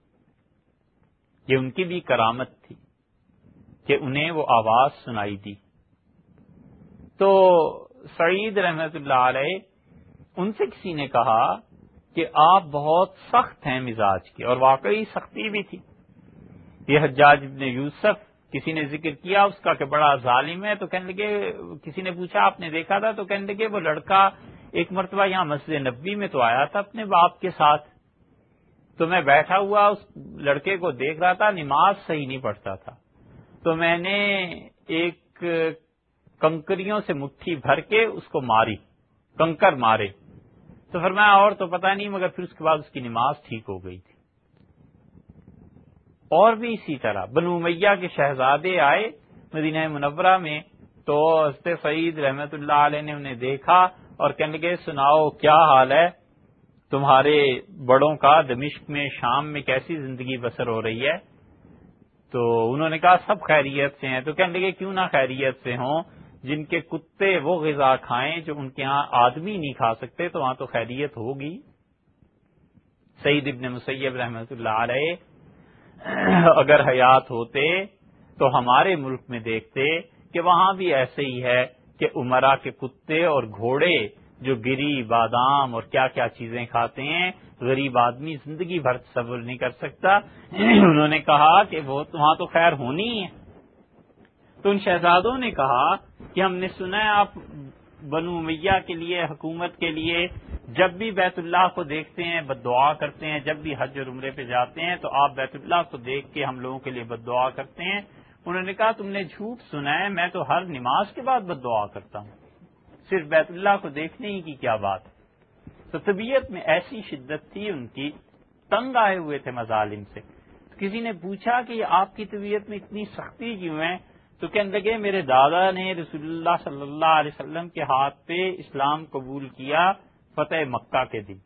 یہ ان کی بھی کرامت تھی کہ انہیں وہ آواز سنائی دی۔ تو سعید رحمۃ اللہ علیہ ان سے کسی نے کہا کہ آپ بہت سخت ہیں مزاج کے، اور واقعی سختی بھی تھی۔ یہ حجاج ابن یوسف کسی نے ذکر کیا اس کا کہ بڑا ظالم ہے، تو کہنے لگے، کسی نے پوچھا آپ نے دیکھا تھا؟ تو کہنے لگے وہ لڑکا ایک مرتبہ یہاں مسجد نبوی میں تو آیا تھا اپنے باپ کے ساتھ، تو میں بیٹھا ہوا اس لڑکے کو دیکھ رہا تھا، نماز صحیح نہیں پڑھتا تھا، تو میں نے ایک کنکریوں سے مٹھی بھر کے اس کو ماری، کنکر مارے. تو فرمایا اور تو پتہ نہیں، مگر پھر اس کے بعد اس کی نماز ٹھیک ہو گئی تھی. اور بھی اسی طرح بنو امیہ کے شہزادے آئے مدینہ منورہ میں، تو حضرت سعید رحمت اللہ علیہ نے انہیں دیکھا اور کہنے لگے سناؤ کیا حال ہے تمہارے بڑوں کا، دمشق میں شام میں کیسی زندگی بسر ہو رہی ہے؟ تو انہوں نے کہا سب خیریت سے ہیں. تو کہنے لگے کیوں نہ خیریت سے ہوں، جن کے کتے وہ غذا کھائیں جو ان کے ہاں آدمی نہیں کھا سکتے، تو وہاں تو خیریت ہوگی. سعید ابن مسیب رحمۃ اللہ علیہ اگر حیات ہوتے تو ہمارے ملک میں دیکھتے کہ وہاں بھی ایسے ہی ہے کہ عمرا کے کتے اور گھوڑے جو گری بادام اور کیا کیا چیزیں کھاتے ہیں، غریب آدمی زندگی بھر تصور نہیں کر سکتا. انہوں نے کہا کہ وہ وہاں تو خیر ہونی ہے. تو ان شہزادوں نے کہا کہ ہم نے سنا ہے آپ بنو امیہ کے لیے، حکومت کے لیے جب بھی بیت اللہ کو دیکھتے ہیں بد دعا کرتے ہیں، جب بھی حج اور عمرے پہ جاتے ہیں تو آپ بیت اللہ کو دیکھ کے ہم لوگوں کے لیے بد دعا کرتے ہیں. انہوں نے کہا تم نے جھوٹ سنا ہے، میں تو ہر نماز کے بعد بد دعا کرتا ہوں، صرف بیت اللہ کو دیکھنے ہی کی کیا بات ہے. تو طبیعت میں ایسی شدت تھی ان کی، تنگ آئے ہوئے تھے مظالم سے. کسی نے پوچھا کہ یہ آپ کی طبیعت میں اتنی سختی کیوں ہے؟ تو کہنے لگے میرے دادا نے رسول اللہ صلی اللہ علیہ وسلم کے ہاتھ پہ اسلام قبول کیا فتح مکہ کے دن،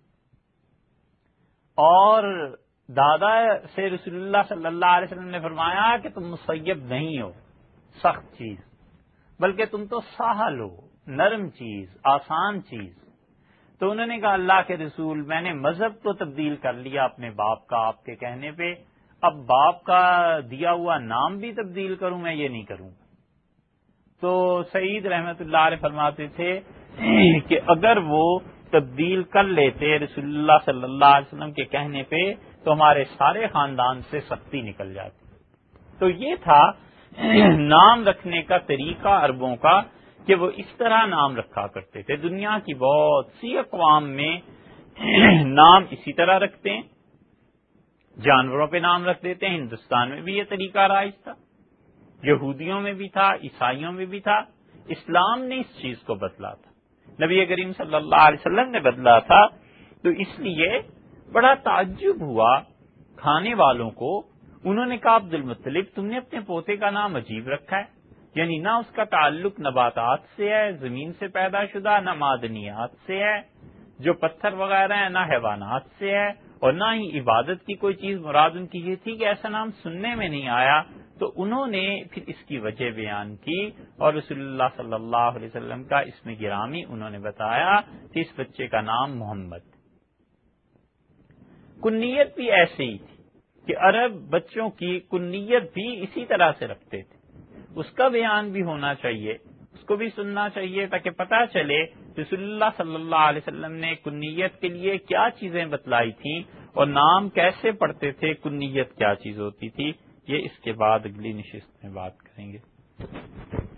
اور دادا سے رسول اللہ صلی اللہ علیہ وسلم نے فرمایا کہ تم مسیب نہیں ہو سخت چیز، بلکہ تم تو سہل ہو نرم چیز، آسان چیز. تو انہوں نے کہا اللہ کے رسول میں نے مذہب تو تبدیل کر لیا اپنے باپ کا آپ کے کہنے پہ، اب باپ کا دیا ہوا نام بھی تبدیل کروں، میں یہ نہیں کروں. تو سعید رحمت اللہ علیہ فرماتے تھے کہ اگر وہ تبدیل کر لیتے رسول اللہ صلی اللہ علیہ وسلم کے کہنے پہ تو ہمارے سارے خاندان سے سختی نکل جاتی. تو یہ تھا نام رکھنے کا طریقہ عربوں کا کہ وہ اس طرح نام رکھا کرتے تھے. دنیا کی بہت سی اقوام میں نام اسی طرح رکھتے ہیں، جانوروں پہ نام رکھ دیتے ہیں. ہندوستان میں بھی یہ طریقہ رائج تھا، یہودیوں میں بھی تھا، عیسائیوں میں بھی تھا. اسلام نے اس چیز کو بدلا تھا، نبی کریم صلی اللہ علیہ وسلم نے بدلا تھا. تو اس لیے بڑا تعجب ہوا کھانے والوں کو. انہوں نے کہا عبد المطلب تم نے اپنے پوتے کا نام عجیب رکھا ہے، یعنی نہ اس کا تعلق نباتات سے ہے، زمین سے پیدا شدہ، نہ معدنیات سے ہے جو پتھر وغیرہ ہیں، نہ حیوانات سے ہے، اور نہ ہی عبادت کی کوئی چیز مراد ان کی یہ تھی کہ ایسا نام سننے میں نہیں آیا. تو انہوں نے پھر اس کی وجہ بیان کی اور رسول اللہ صلی اللہ علیہ وسلم کا اسم گرامی انہوں نے بتایا کہ اس بچے کا نام محمد. کنیت بھی ایسے ہی تھی کہ عرب بچوں کی کنیت بھی اسی طرح سے رکھتے تھے. اس کا بیان بھی ہونا چاہیے، اس کو بھی سننا چاہیے تاکہ پتہ چلے رسول اللہ صلی اللہ علیہ وسلم نے کنیت کے لیے کیا چیزیں بتلائی تھیں اور نام کیسے پڑھتے تھے، کنیت کیا چیز ہوتی تھی. یہ اس کے بعد اگلی نشست میں بات کریں گے.